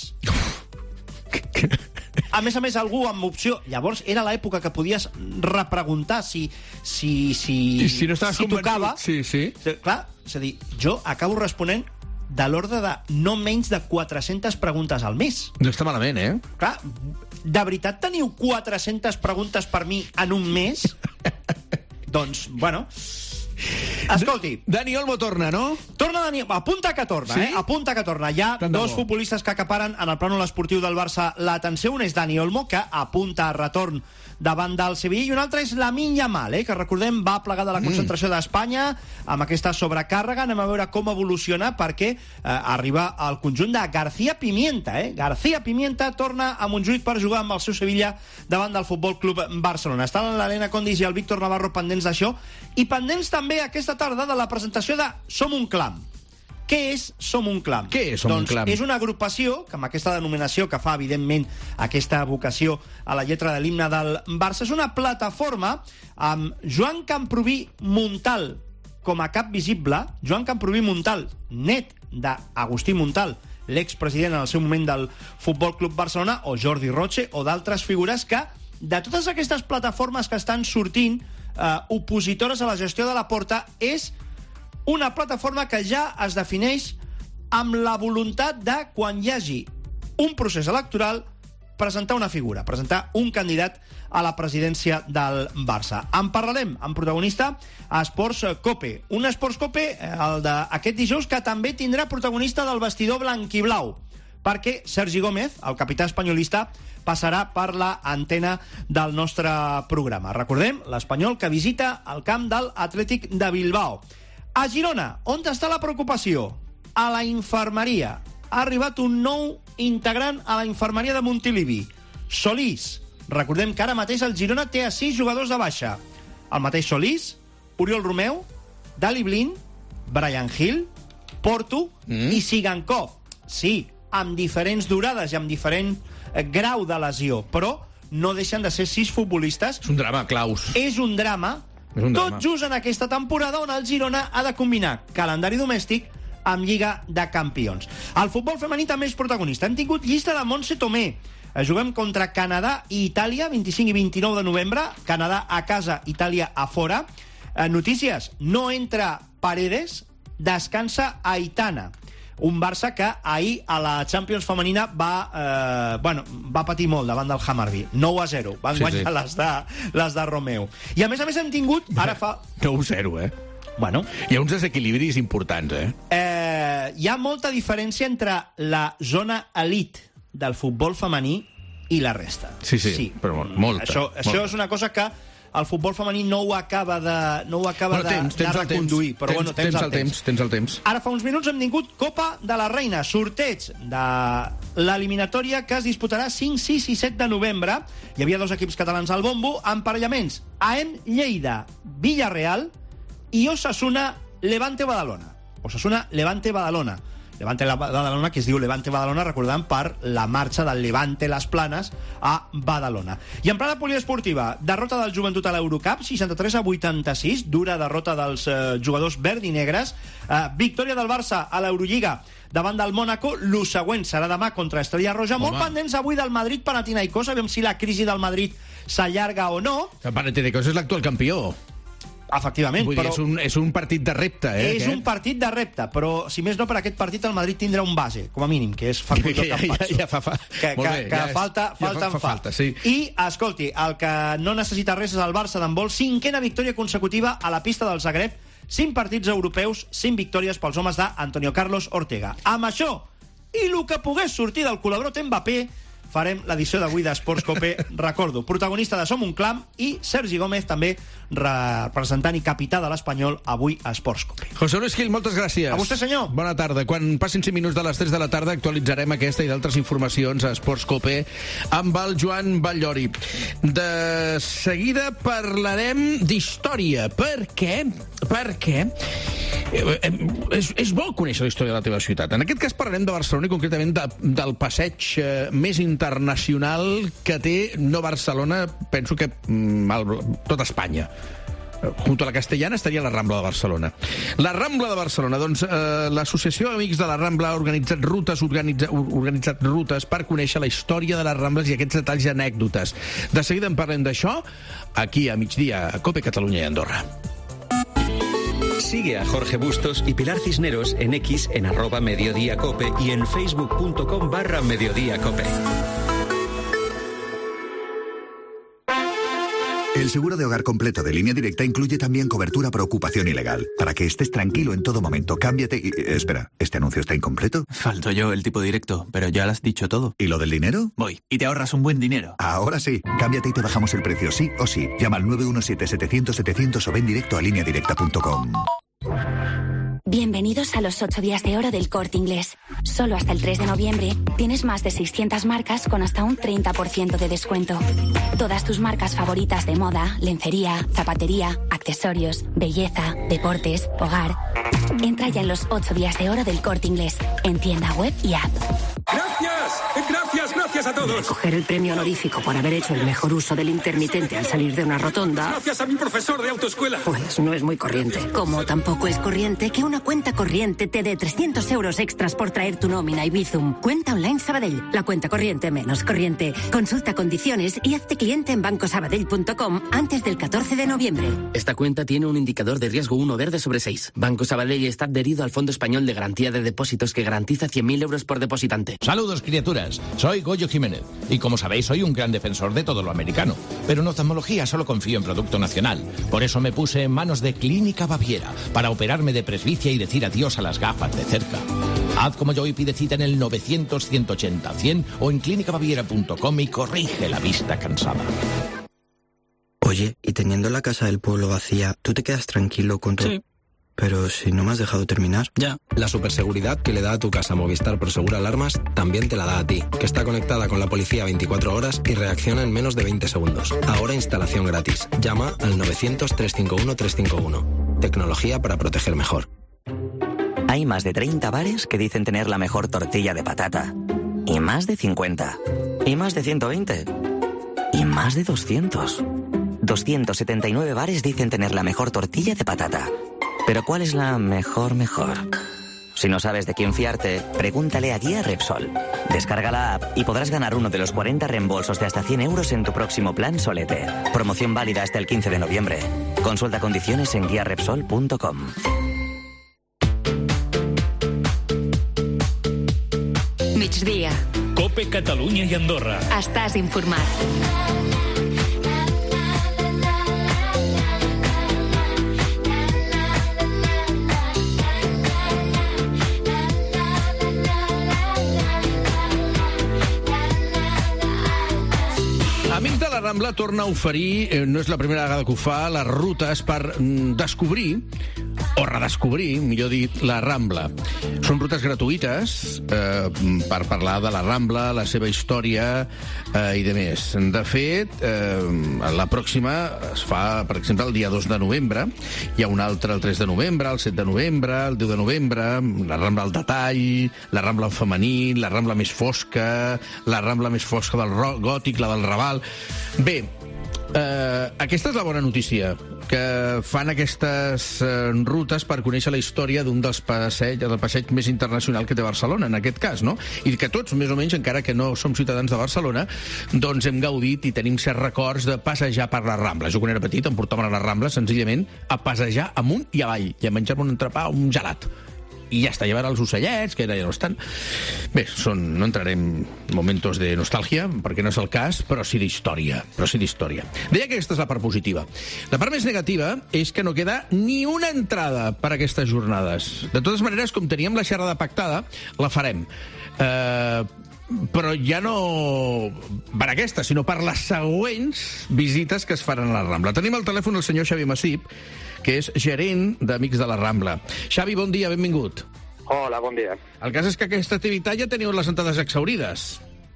A més a més, algú amb opció... Llavors, era l'època que podies repreguntar si... Si, si, I si no estaves si tocava... Sí, sí. Clar, és a dir, jo acabo responent de l'ordre de no menys de quatre-centes preguntes al mes. No està malament, eh? Clar, de veritat teniu quatre-centes preguntes per mi en un mes? Doncs, bueno... Escolti. Dani Olmo torna, no? Torna Dani... Apunta que torna, sí? eh? Apunta que torna. Hi ha dos futbolistes que acaparen en el plànol esportiu del Barça l'atenció. Un és Dani Olmo, que apunta a retorn davant del Sevilla, i un altre és Lamine Yamal, eh? que recordem va plegar de la concentració mm. d'Espanya amb aquesta sobrecàrrega. Anem a veure com evoluciona, perquè eh, arriba al conjunt de García Pimienta. Eh? García Pimienta torna a Montjuïc per jugar amb el seu Sevilla davant del Futbol Club Barcelona. Estan l'Helena Condis i el Víctor Navarro pendents d'això, i pendents també aquesta tarda de la presentació de Som un Clam. Què és Som un Clam? Què és Som doncs un Clam? És una agrupació que, amb aquesta denominació que fa, evidentment, aquesta vocació a la lletra de l'himne del Barça, és una plataforma amb Joan Camprubí Montal com a cap visible. Joan Camprubí Montal, net d'Agustí Montal, l'expresident en el seu moment del Futbol Club Barcelona, o Jordi Roche, o d'altres figures que, de totes aquestes plataformes que estan sortint eh, opositores a la gestió de la Porta, és una plataforma que ja es defineix amb la voluntat de, quan hi hagi un procés electoral, presentar una figura, presentar un candidat a la presidència del Barça. En parlarem amb protagonista a Esports Cope. Un Esports Cope, el d'aquest dijous, que també tindrà protagonista del vestidor blanquiblau, perquè Sergi Gómez, el capità espanyolista, passarà per la antena del nostre programa. Recordem, l'Espanyol que visita el camp del Atlètic de Bilbao. A Girona, on està la preocupació? A la infermeria. Ha arribat un nou integrant a la infermeria de Montilivi. Solís. Recordem que ara mateix el Girona té a sis jugadors de baixa. El mateix Solís, Oriol Romeu, Dali Blin, Brian Hill, Porto mm. i Sigankov. Sí, amb diferents durades i amb diferent eh, grau de lesió, però no deixen de ser sis futbolistes. És un drama, Claus. És un drama, és un tot drama. just en aquesta temporada on el Girona ha de combinar calendari domèstic amb Lliga de Campions. El futbol femení també és protagonista. Hem tingut llista de Montse Tomé. Juguem contra Canadà i Itàlia, vint-i-cinc i vint-i-nou de novembre. Canadà a casa, Itàlia a fora. Eh, notícies, no entra Paredes, descansa Aitana. Un Barça que ahir a la Champions femenina va, eh, bueno, va patir molt davant del Hammarby. nou a zero. Van sí, guanyar sí. Les, de, les de Romeu. I a més a més hem tingut... Ara fa... nou a zero, eh? Bueno. Hi ha uns desequilibris importants, eh? eh? Hi ha molta diferència entre la zona elite del futbol femení i la resta. Sí, sí, sí. Però molta. Això, molta. això és una cosa que el futbol femení no ho acaba de, no ho acaba bueno, temps, de, de reconduir. Temps, però temps, bueno, temps, temps el al temps. temps. Temps al temps. Ara fa uns minuts hem tingut Copa de la Reina, sorteig de l'eliminatòria que es disputarà cinc, sis i set de novembre. Hi havia dos equips catalans al bombo, emparellaments A E M Lleida, Villarreal i Osasuna Levante Badalona. Osasuna Levante Badalona. Levante Badalona, que es diu Levante Badalona, recordant per la marxa del Levante Las Planes a Badalona. I en plana poliesportiva, derrota del Joventut a l'Eurocup, seixanta-tres a vuitanta-sis, dura derrota dels eh, jugadors verd i negres, eh, victòria del Barça a l'Eurolliga davant del Mónaco, lo següent serà demà contra Estrella Roja. Home. Molt pendents avui del Madrid Panathinaikos, sabem si la crisi del Madrid s'allarga o no. El Panathinaikos és l'actual campió. Efectivament, Vull però... dir, és, un, és un partit de repte, eh? És aquest? un partit de repte, però si més no per aquest partit el Madrid tindrà un base, com a mínim, que és Facundo que ja, Campazzo. Ja, ja fa, fa. Que, que, bé, que ja falta, és, falta ja en fa, fa. falta, sí. I, escolti, el que no necessita res és el Barça d'handbol, cinquena victòria consecutiva a la pista del Zagreb, cinc partits europeus, cinc victòries pels homes d'Antonio Carlos Ortega. Amb això, i el que pogués sortir del colabrot Mbappé, farem l'edició d'avui d'Esports Cope, recordo, protagonista de Som un Clam i Sergi Gómez, també representant i capità de l'Espanyol, avui a Esports Cope. José Luis Gil, moltes gràcies. A vostè, senyor. Bona tarda. Quan passin cinc minuts de les tres de la tarda actualitzarem aquesta i d'altres informacions a Esports Cope amb el Joan Batllori. De seguida parlarem d'història. Per què? Perquè és, és bo conèixer la història de la teva ciutat. En aquest cas parlarem de Barcelona i concretament de, del passeig eh, més internacional que té no Barcelona, penso que mm, el, tot Espanya. Junto a la Castellana estaria la Rambla de Barcelona. La Rambla de Barcelona, doncs eh, l'Associació Amics de la Rambla ha organitzat rutes, organitza, organitzat rutes per conèixer la història de les Rambles i aquests detalls i anècdotes. De seguida en parlem d'això, aquí a migdia, a Cope Catalunya i Andorra. Sigue a Jorge Bustos y Pilar Cisneros en X en arroba Mediodía Cope y en facebook.com barra Mediodía Cope. El seguro de hogar completo de Línea Directa incluye también cobertura por ocupación ilegal. Para que estés tranquilo en todo momento, cámbiate y... Eh, espera, ¿este anuncio está incompleto? Falto yo, el tipo directo, pero ya lo has dicho todo. ¿Y lo del dinero? Voy, y te ahorras un buen dinero. Ahora sí, cámbiate y te bajamos el precio, sí o sí. Llama al nueve uno siete, setecientos, setecientos o ven directo a línea directa punto com. Bienvenidos a los ocho días de oro del Corte Inglés. Solo hasta el tres de noviembre tienes más de seiscientas marcas con hasta un treinta por ciento de descuento. Todas tus marcas favoritas de moda, lencería, zapatería, accesorios, belleza, deportes, hogar. Entra ya en los ocho días de oro del Corte Inglés, en tienda web y app. ¡Gracias! ¡Gracias, gracias a todos! Coger el premio honorífico por haber hecho el mejor uso del intermitente al salir de una rotonda... Gracias a mi profesor de autoescuela. Pues no es muy corriente. Como tampoco es corriente que una cuenta corriente te dé trescientos euros extras por traer tu nómina y Bizum. Cuenta online Sabadell. La cuenta corriente menos corriente. Consulta condiciones y hazte cliente en banco sabadell punto com antes del catorce de noviembre. Esta cuenta tiene un indicador de riesgo uno verde sobre seis. Banco Sabadell está adherido al Fondo Español de Garantía de Depósitos que garantiza cien mil euros por depositante. Saludos, criaturas. Soy Goyo Jiménez. Y como sabéis, soy un gran defensor de todo lo americano. Pero en oftalmología solo confío en producto nacional. Por eso me puse en manos de Clínica Baviera para operarme de presbicia y decir adiós a las gafas de cerca. Haz como yo y pide cita en el novecientos, ciento ochenta, cien o en clínica baviera punto com y corrige la vista cansada. Oye, y teniendo la casa del pueblo vacía, ¿tú te quedas tranquilo con tu...? Sí. Pero si no me has dejado terminar. Ya, la superseguridad que le da a tu casa Movistar Prosegur Alarmas también te la da a ti, que está conectada con la policía veinticuatro horas y reacciona en menos de veinte segundos. Ahora instalación gratis. Llama al novecientos, trescientos cincuenta y uno, trescientos cincuenta y uno. Tecnología para proteger mejor. Hay más de treinta bares que dicen tener la mejor tortilla de patata. Y más de cincuenta. Y más de ciento veinte. Y más de doscientos. doscientos setenta y nueve bares dicen tener la mejor tortilla de patata. Pero ¿cuál es la mejor mejor? Si no sabes de quién fiarte, pregúntale a Guía Repsol. Descarga la app y podrás ganar uno de los cuarenta reembolsos de hasta cien euros en tu próximo plan Solete. Promoción válida hasta el quince de noviembre. Consulta condiciones en guía repsol punto com. Migdia. Cope Catalunya i Andorra. Estàs informat. Amics de la Rambla torna a oferir, eh, no és la primera vegada que ho fa, les rutes per mm, descobrir, o redescobrir, millor dit, la Rambla. Són rutes gratuïtes eh, per parlar de la Rambla, la seva història eh, i de més. De fet, eh, la pròxima es fa, per exemple, el dia dos de novembre, hi ha una altra el tres de novembre, el set de novembre, el deu de novembre, la Rambla al detall, la Rambla en femení, la Rambla més fosca, la Rambla més fosca del gòtic, la del Raval. Bé, eh, aquesta és la bona notícia, que fan aquestes eh, rutes per conèixer la història d'un dels passeig, del passeig més internacional que té Barcelona, en aquest cas, no? I que tots, més o menys, encara que no som ciutadans de Barcelona, doncs hem gaudit i tenim certs records de passejar per la Rambla. Jo, quan era petit, em portaven a la Rambla, senzillament, a passejar amunt i avall, i a menjar-me un entrepà o un gelat. I ja està, llevar els ocellets, que ara ja no estan. Bé, són, no entrarem en momentos de nostàlgia, perquè no és el cas, però sí d'història. Però sí d'història. Deia que aquesta és la part positiva. La part més negativa és que no queda ni una entrada per a aquestes jornades. De totes maneres, com teníem la xerrada pactada, la farem. Eh... però ja no per aquesta, sinó per les següents visites que es faran a la Rambla. Tenim al telèfon el senyor Xavi Massip, que és gerent d'Amics de la Rambla. Xavi, bon dia, benvingut. Hola, bon dia. El cas és que aquesta activitat ja teniu les entrades exhaurides.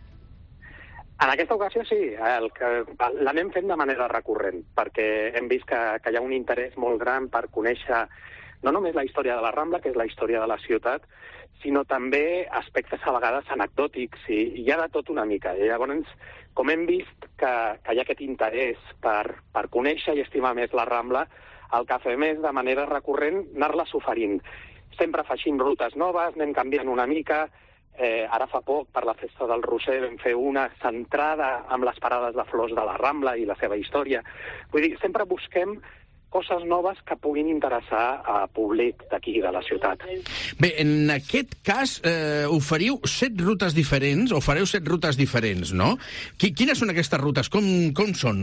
En aquesta ocasió sí, el que l'anem fent de manera recurrent, perquè hem vist que, que hi ha un interès molt gran per conèixer no només la història de la Rambla, que és la història de la ciutat, sinó també aspectes a vegades anecdòtics, i hi ha de tot una mica. I llavors, com hem vist que, que hi ha aquest interès per, per conèixer i estimar més la Rambla, el que fem és, de manera recurrent, anar-les oferint. Sempre afegim rutes noves, anem canviant una mica. Eh, ara fa poc, per la Festa del Roser, vam fer una centrada amb les parades de flors de la Rambla i la seva història. Vull dir, sempre busquem coses noves que puguin interessar a públic d'aquí, de la ciutat. Bé, en aquest cas eh, oferiu set rutes diferents, o fareu set rutes diferents, no? Quines són aquestes rutes? Com, com són?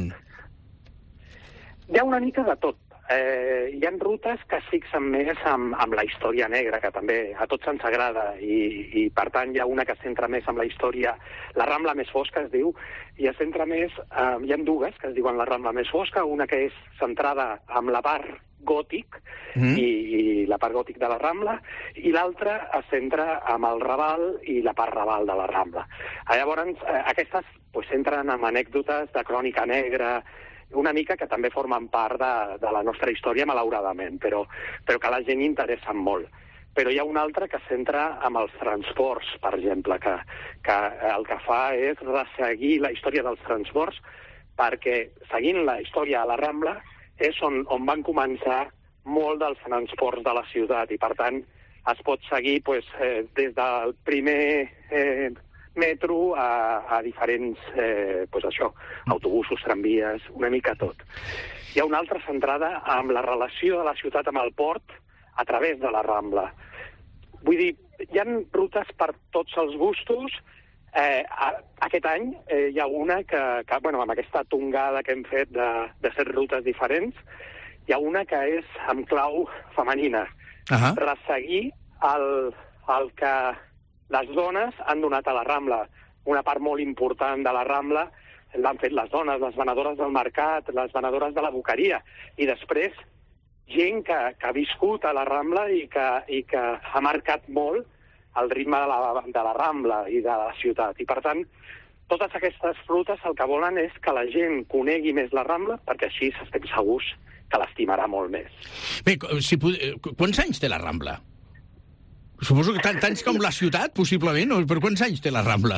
Hi ha una mica de tot. Eh, hi ha rutes que es fixen més amb, amb la història negra, que també a tots ens agrada, i, i per tant hi ha una que es centra més amb la història, la Rambla més fosca es diu, i es centra més, eh, hi ha dues que es diuen la Rambla més fosca, una que és centrada amb la part gòtic, mm. i, i la part gòtic de la Rambla, i l'altra es centra amb el Raval i la part Raval de la Rambla. Llavors, eh, aquestes pues, centren en anècdotes de crònica negra, una mica que també formen part de, de la nostra història, malauradament, però, però que a la gent interessen molt. Però hi ha una altra que es centra en els transports, per exemple, que, que el que fa és resseguir la història dels transports, perquè seguint la història a la Rambla és on, on van començar molt dels transports de la ciutat, i per tant es pot seguir pues, eh, des del primer eh, metro a, a diferents, eh, pues això, autobusos, tramvies, una mica tot. Hi ha una altra centrada amb la relació de la ciutat amb el port a través de la Rambla. Vull dir, hi ha rutes per tots els gustos. Eh, a, aquest any eh, hi ha una que, que, bueno, amb aquesta tongada que hem fet de, de set rutes diferents, hi ha una que és amb clau femenina. Uh-huh. Resseguir el, el que les dones han donat a la Rambla. Una part molt important de la Rambla l'han fet les dones, les venedores del mercat, les venedores de la boqueria. I després gent que, que ha viscut a la Rambla i que, i que ha marcat molt el ritme de la, de la Rambla i de la ciutat. I, per tant, totes aquestes rutes el que volen és que la gent conegui més la Rambla, perquè així estem segurs que l'estimarà molt més. Bé, si, quants anys té la Rambla? Suposo que tant, tants com la ciutat, possiblement, o per quants anys té la Rambla?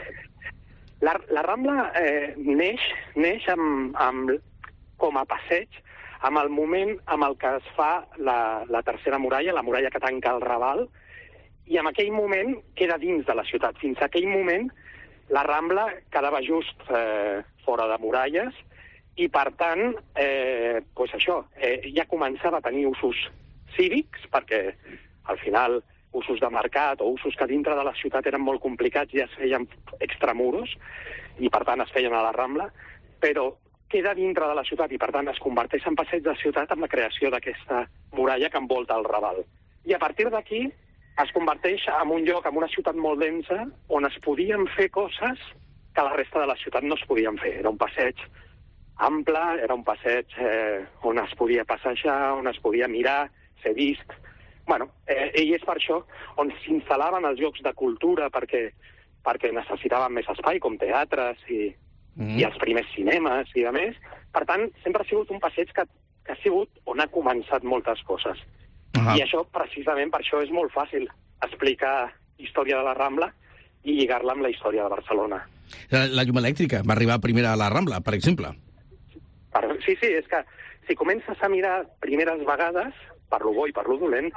La, la Rambla eh, neix, neix amb, amb, com a passeig amb el moment amb el que es fa la, la tercera muralla, la muralla que tanca el Raval, i en aquell moment queda dins de la ciutat. Fins a aquell moment la Rambla quedava just eh, fora de muralles i, per tant, eh, pues això, eh, ja començava a tenir usos cívics, perquè al final usos de mercat o usos que dintre de la ciutat eren molt complicats ja es feien extramuros i, per tant, es feien a la Rambla, però queda dintre de la ciutat i, per tant, es converteix en passeig de ciutat amb la creació d'aquesta muralla que envolta el Raval. I a partir d'aquí es converteix en un lloc, en una ciutat molt densa, on es podien fer coses que la resta de la ciutat no es podien fer. Era un passeig ample, era un passeig eh, on es podia passejar, on es podia mirar, ser vist. Bueno, eh, i és per això on s'instal·laven els llocs de cultura perquè, perquè necessitaven més espai, com teatres i, mm. i els primers cinemes i a més. Per tant, sempre ha sigut un passeig que, que ha sigut on ha començat moltes coses. Uh-huh. I això, precisament, per això és molt fàcil explicar història de la Rambla i lligar-la amb la història de Barcelona. La, la llum elèctrica va arribar primera a la Rambla, per exemple. Per, sí, sí, és que si comences a mirar primeres vegades, per lo bo i per lo dolent,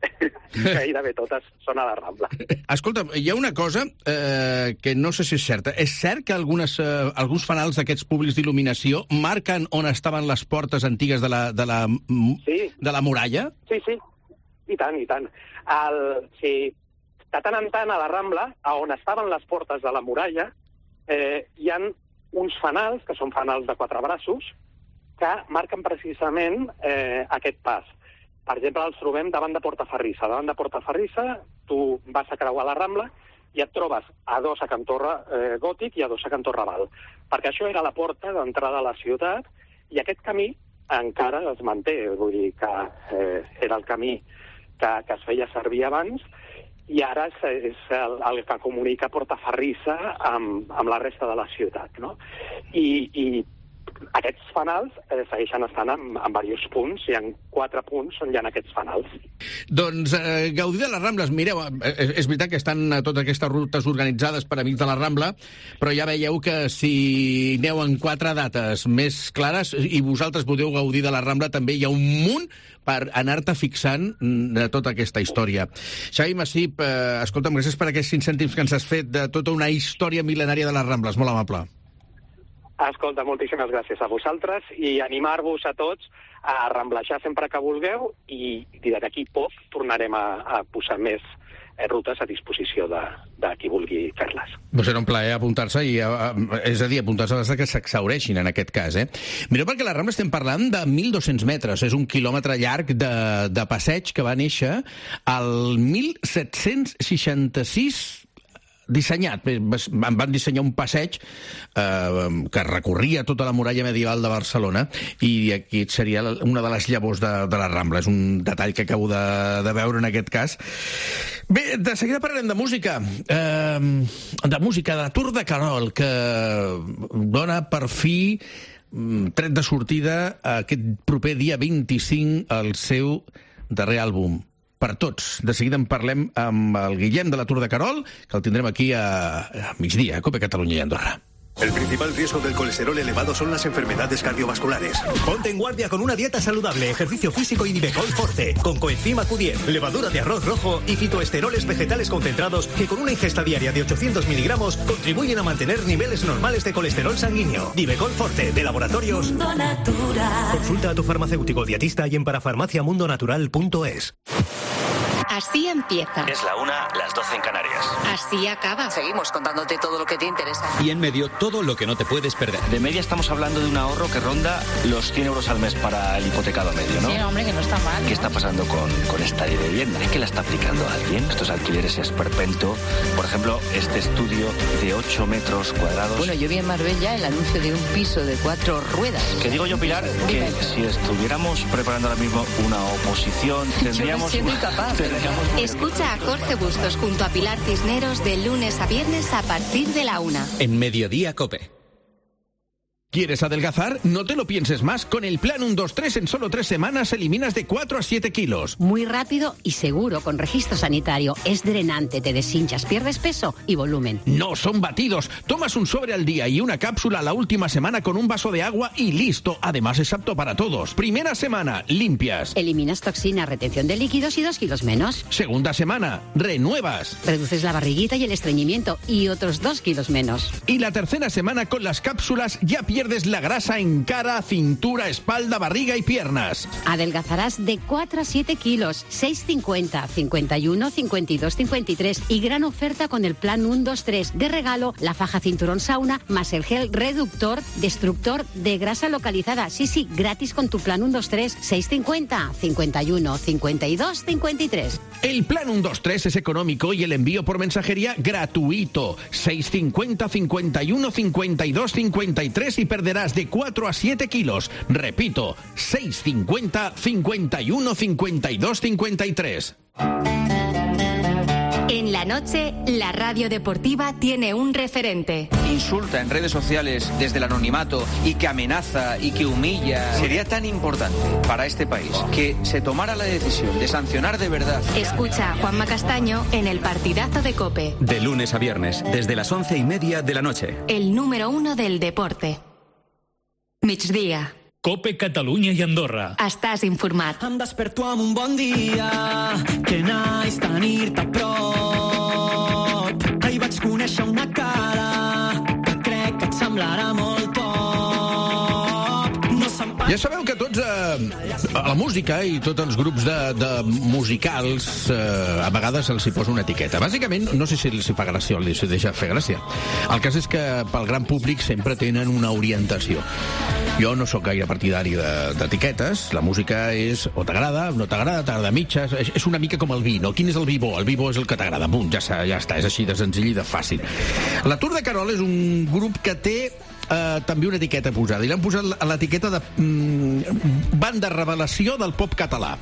gairebé totes són a la Rambla. Escolta, hi ha una cosa eh, que no sé si és certa. És cert que algunes, eh, alguns fanals d'aquests públics d'il·luminació marquen on estaven les portes antigues de la, de la, sí. de la muralla? Sí, sí, i tant, i tant. El, sí, de tant en tant a la Rambla, a on estaven les portes de la muralla, eh, hi ha uns fanals, que són fanals de quatre braços, que marquen precisament eh, aquest pas. Per exemple, els trobem davant de Portaferrissa. Davant de Portaferrissa, tu vas a creuar la Rambla i et trobes a dos a Cantorra eh, Gòtic i a dos a Cantorra Raval. Perquè això era la porta d'entrada a la ciutat i aquest camí encara es manté. Vull dir que eh, era el camí que, que es feia servir abans i ara és, és el, el que comunica Portaferrissa amb, amb la resta de la ciutat, no? I, i aquests fanals eh, segueixen estant en, en diversos punts, hi ha quatre punts on hi ha aquests fanals. Doncs eh, gaudir de les Rambles, mireu, eh, és veritat que estan a totes aquestes rutes organitzades per amics de la Rambla, però ja veieu que si aneu en quatre dates més clares i vosaltres podeu gaudir de la Rambla, també hi ha un munt per anar-te fixant de tota aquesta història. Xavi Massip, eh, escolta'm, gràcies per aquests cinc cèntims que ens has fet de tota una història mil·lenària de les Rambles, molt amable. Escolta, moltíssimes gràcies a vosaltres i animar-vos a tots a ramblejar sempre que vulgueu i d'aquí poc tornarem a, a posar més rutes a disposició de, de qui vulgui fer-les. Pues serà un plaer apuntar-se, i, a, a, és a dir, apuntar-se a que s'exhaureixin en aquest cas. Eh? Mireu, perquè la Rambla estem parlant de mil dos-cents metres, és un quilòmetre llarg de, de passeig que va néixer al mil set-cents seixanta-sis, dissenyat. Van dissenyar un passeig eh, que recorria tota la muralla medieval de Barcelona i aquí seria una de les llavors de, de la Rambla. És un detall que acabo de, de veure en aquest cas. Bé, de seguida parlarem de música. Eh, de música, de Tour de Carol, que dona per fi tret de sortida aquest proper dia vint-i-cinc el seu darrer àlbum. Per tots. De seguida en parlem amb el Guillem de la Tour de Carol, que el tindrem aquí a, a migdia, a Cope Catalunya i Andorra. El principal riesgo del colesterol elevado son las enfermedades cardiovasculares. Ponte en guardia con una dieta saludable, ejercicio físico y Nivecol Forte, con coenzima Q diez, levadura de arroz rojo y fitoesteroles vegetales concentrados que con una ingesta diaria de ochocientos miligramos contribuyen a mantener niveles normales de colesterol sanguíneo. Nivecol Forte, de Laboratorios Mundo Natural. Consulta a tu farmacéutico dietista y en parafarmaciamundonatural punto es. Así empieza. Es la una, las doce en Canarias. Así acaba. Seguimos contándote todo lo que te interesa. Y en medio, todo lo que no te puedes perder. De media estamos hablando de un ahorro que ronda los cien euros al mes para el hipotecado medio, ¿no? Sí, hombre, que no está mal. ¿Qué está pasando con, con esta ley de vivienda? ¿Es que la está aplicando alguien? Estos alquileres esperpento. Por ejemplo, este estudio de ocho metros cuadrados. Bueno, yo vi en Marbella el anuncio de un piso de cuatro ruedas. Que digo yo, Pilar, que si estuviéramos preparando ahora mismo una oposición, tendríamos... Yo me siento incapaz. tendríamos... Escucha a Jorge Bustos junto a Pilar Cisneros de lunes a viernes a partir de la una. En Mediodía Cope. ¿Quieres adelgazar? No te lo pienses más. Con el plan uno dos tres en solo tres semanas eliminas de cuatro a siete kilos. Muy rápido y seguro con registro sanitario. Es drenante, te deshinchas, pierdes peso y volumen. No, son batidos. Tomas un sobre al día y una cápsula la última semana con un vaso de agua y listo. Además es apto para todos. Primera semana, limpias. Eliminas toxinas, retención de líquidos y dos kilos menos. Segunda semana, renuevas. Reduces la barriguita y el estreñimiento y otros dos kilos menos. Y la tercera semana con las cápsulas ya pierdes Pierdes la grasa en cara, cintura, espalda, barriga y piernas. Adelgazarás de cuatro a siete kilos, seis cincuenta, cincuenta y uno, cincuenta y dos, cincuenta y tres. Y gran oferta con el plan uno dos tres. De regalo, la faja cinturón sauna más el gel reductor, destructor de grasa localizada. Sí, sí, gratis con tu plan uno dos tres. seis cincuenta, cincuenta y uno, cincuenta y dos, cincuenta y tres. El plan uno dos tres es económico y el envío por mensajería gratuito. seis cincuenta, cincuenta y uno, cincuenta y dos, cincuenta y tres y perderás de cuatro a siete kilos. Repito, seis cincuenta, cincuenta y uno, cincuenta y dos, cincuenta y tres. En la noche, la radio deportiva tiene un referente. Insulta en redes sociales desde el anonimato y que amenaza y que humilla. Sería tan importante para este país que se tomara la decisión de sancionar de verdad. Escucha a Juanma Castaño en el partidazo de COPE. De lunes a viernes, desde las once y media de la noche. El número uno del deporte. Migdia. COPE Catalunya i Andorra. Estàs informat. Em desperto amb un bon dia, que nice tenir-te a prop. Ahir vaig conèixer una cara que crec que et semblarà molt top. No se'n Ja sabeu que tots, eh, a la música i tots els grups de, de musicals, eh, a vegades se'ls hi posa una etiqueta. Bàsicament, no sé si els hi fa gràcia o els hi deixa fer gràcia. El cas és que pel gran públic sempre tenen una orientació. Jo no sóc gaire partidari d'etiquetes. De, la música és o t'agrada, no t'agrada, t'agrada mitges. És, és una mica com el vi, no? Quin és el vi bo? El vi bo és el que t'agrada. Punt, ja, ja està, és així de senzill i de fàcil. La Tour de Carol és un grup que té Uh, també una etiqueta posada, i l'han posat l'etiqueta de mm, banda revelació del pop català.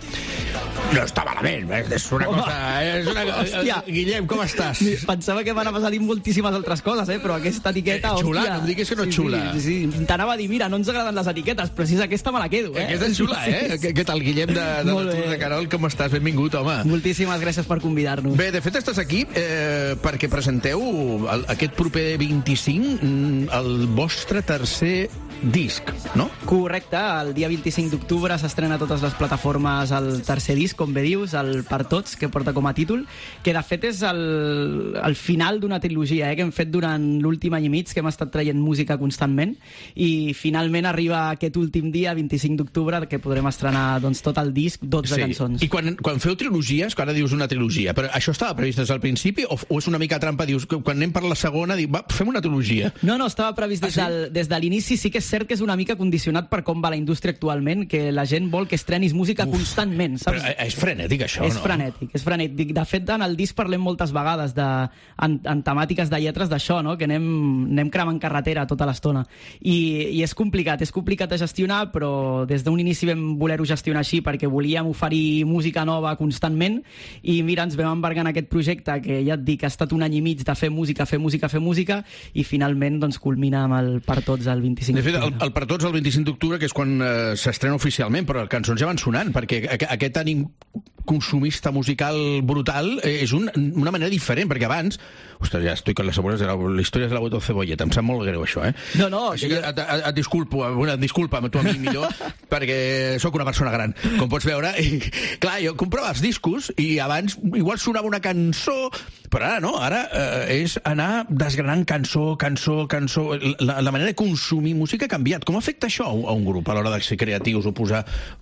No està malament, és una Home. cosa... És una... Hòstia. Guillem, com estàs? Pensava que van a passar a dir moltíssimes altres coses, eh? Però aquesta etiqueta... Eh, xula, hòstia. no em diguis que no és sí, xula. Sí, sí, sí. T'anava a dir, mira, no ens agraden les etiquetes, però si és aquesta me la quedo, eh? Aquesta és xula, eh? Sí, sí. Què tal, Guillem, de, de la Tour de Carol? Com estàs? Benvingut, home. Moltíssimes gràcies per convidar-nos. Bé, de fet, estàs aquí eh, perquè presenteu el, aquest proper vint-i-cinc el vostre tercer disc, no? Correcte, el dia vint-i-cinc d'octubre s'estrena a totes les plataformes el tercer disc, com bé dius, el Per Tots, que porta com a títol, que de fet és el, el final d'una trilogia, eh, que hem fet durant l'últim any i mig, que hem estat traient música constantment, i finalment arriba aquest últim dia, vint-i-cinc d'octubre, que podrem estrenar doncs, tot el disc, dotze sí. cançons. I quan, quan feu trilogies, que ara dius una trilogia, però això estava previst des del principi o, o és una mica trampa? Dius, quan anem per la segona, diu, va, fem una trilogia. No, no, estava previst des, ah, sí? del, des de l'inici. Sí que és cert que és una mica condicionat per com va la indústria actualment, que la gent vol que estrenis música Uf, constantment, saps? Però és frenètic, això, és no? És frenètic, és frenètic. De fet, en el disc parlem moltes vegades de, en, en temàtiques de lletres d'això, no? Que anem, anem cremant carretera tota l'estona. I, I és complicat, és complicat de gestionar, però des d'un inici vam voler-ho gestionar així perquè volíem oferir música nova constantment i mira, ens vam embargar en aquest projecte que ja et dic, ha estat un any i mig de fer música, fer música, fer música i finalment doncs culmina amb el Per Tots el vint-i-cinc de fet, el, el Per Tots el vint-i-cinc d'octubre, que és quan eh, s'estrena oficialment, però les cançons ja van sonant, perquè aquest ànim consumista musical brutal eh, és un, una manera diferent, perquè abans... Ostres, ja estic con les segures de la, la història de la bota cebolleta. Em sap molt greu, això, eh? No, no... Així que et, et, et disculpo, bueno, disculpa'm tu a mi millor, perquè sóc una persona gran, com pots veure. I, clar, jo comprava els discos i abans igual sonava una cançó, però ara no, ara eh, és anar desgranant cançó, cançó, cançó... La, la manera de consumir música ha canviat. Com afecta això a un grup a l'hora de ser creatius o posar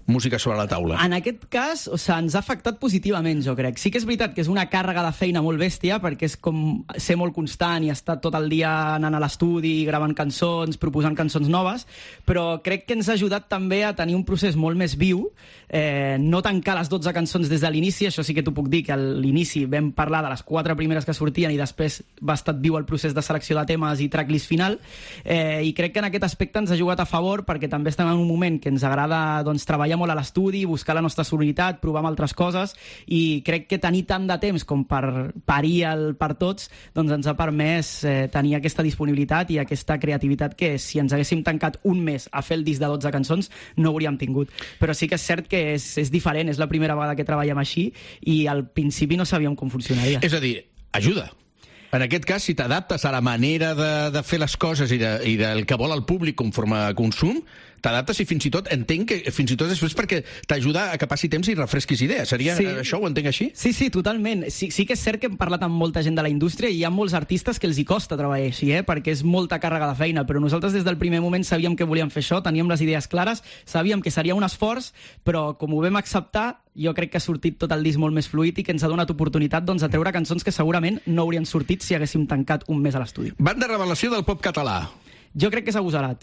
música sobre la taula? En aquest cas, o sigui, ens ha afectat positivament, jo crec. Sí que és veritat que és una càrrega de feina molt bèstia, perquè és com ser molt constant i estar tot el dia anant a l'estudi, gravant cançons, proposant cançons noves, però crec que ens ha ajudat també a tenir un procés molt més viu, eh, no tancar les dotze cançons des de l'inici, això sí que t'ho puc dir, que a l'inici vam parlar de les quatre primeres que sortien i després va estar viu el procés de selecció de temes i tracklist final, eh, i crec que en aquest aspecte ens ha jugat a favor, perquè també estem en un moment que ens agrada doncs, treballar molt a l'estudi, buscar la nostra sonoritat, provar amb altres coses, i crec que tenir tant de temps com per parir el per tots, doncs ens ha permès eh, tenir aquesta disponibilitat i aquesta creativitat que si ens haguéssim tancat un mes a fer el disc de dotze cançons no hauríem tingut. Però sí que és cert que és, és diferent, és la primera vegada que treballem així i al principi no sabíem com funcionaria. És a dir, ajuda. En aquest cas, si t'adaptes a la manera de, de fer les coses i, de, i del que vol el públic conforme a consum, t'adaptes i fins i tot, entenc que fins i tot després perquè t'ajuda a que passi temps i refresquis idees. Seria sí. Això, ho entenc així? Sí, sí, totalment. Sí, sí que és cert que hem parlat amb molta gent de la indústria i hi ha molts artistes que els hi costa treballar així, eh? Perquè és molta càrrega de feina, però nosaltres des del primer moment sabíem que volíem fer això, teníem les idees clares, sabíem que seria un esforç, però com ho vam acceptar, jo crec que ha sortit tot el disc molt més fluid i que ens ha donat oportunitat doncs, a treure cançons que segurament no haurien sortit si haguéssim tancat un mes a l'estudi. Banda revelació del pop català. Jo crec que és agosarat.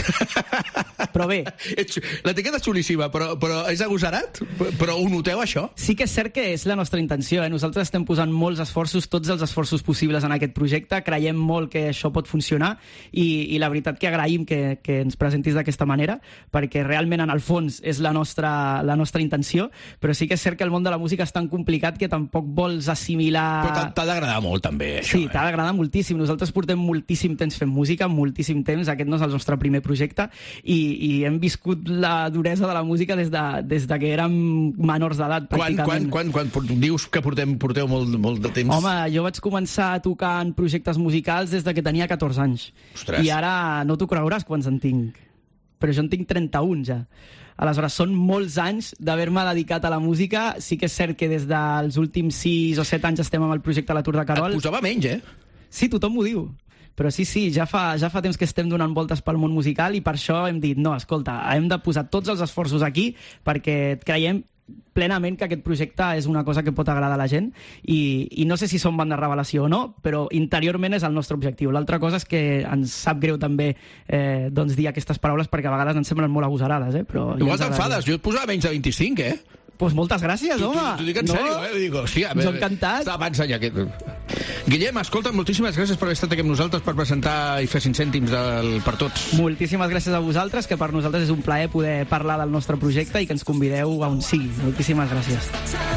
Però bé. L'etiqueta és xulíssima, però, però és agosarat? Però ho noteu, això? Sí que és cert que és la nostra intenció. Eh? Nosaltres estem posant molts esforços, tots els esforços possibles en aquest projecte. Creiem molt que això pot funcionar i, i la veritat que agraïm que, que ens presentis d'aquesta manera, perquè realment en el fons és la nostra, la nostra intenció, però sí que és cert que el món de la música és tan complicat que tampoc vols assimilar... Però t'ha d'agradar molt, també, això. Sí, t'ha d'agradar moltíssim. Nosaltres portem moltíssim temps fent música, moltíssim temps, aquest no és el nostre primer projecte i, i hem viscut la duresa de la música des de, des de que érem menors d'edat, pràcticament. Quan, quan, quan, quan dius que portem, porteu molt, molt de temps? Home, jo vaig començar a tocar en projectes musicals des de que tenia catorze anys. Ostres. I ara no t'ho creuràs quants en tinc, però jo en tinc trenta-un ja. Aleshores, són molts anys d'haver-me dedicat a la música. Sí que és cert que des dels últims sis o set anys estem amb el projecte La Tour de Carol. Et posava menys, eh? Sí, tothom ho diu. Però sí, sí, ja fa, ja fa temps que estem donant voltes pel món musical i per això hem dit, no, escolta, hem de posar tots els esforços aquí perquè creiem plenament que aquest projecte és una cosa que pot agradar a la gent i, i no sé si som banda revelació o no, però interiorment és el nostre objectiu. L'altra cosa és que ens sap greu també eh, doncs dir aquestes paraules perquè a vegades ens semblen molt agosarades, eh? Però igual t'enfades, jo et posava menys de vint-i-cinc, eh? Pues moltes gràcies, home. T'ho dic en no? sèrio, eh? Digo, hòstia, jo encantat. Estava pensant ja que... Guillem, escolta, moltíssimes gràcies per haver estat aquí amb nosaltres per presentar i fer cinc cèntims del Per Tots. Moltíssimes gràcies a vosaltres, que per nosaltres és un plaer poder parlar del nostre projecte i que ens convideu a on sigui. Moltíssimes gràcies.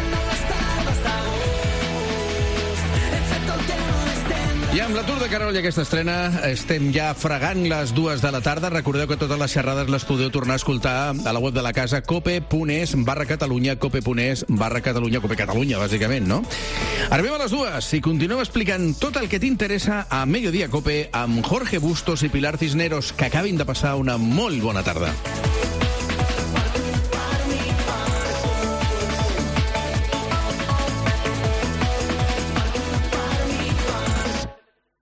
I amb la Tour de Carol i aquesta estrena estem ja fregant les dues de la tarda. Recordeu que totes les xerrades les podeu tornar a escoltar a la web de la casa cope.es barra Catalunya, cope.es barra Catalunya, Cope Catalunya, bàsicament, no? Arribem a les dues i continuem explicant tot el que t'interessa a Mediodía Cope amb Jorge Bustos i Pilar Cisneros, que acabin de passar una molt bona tarda.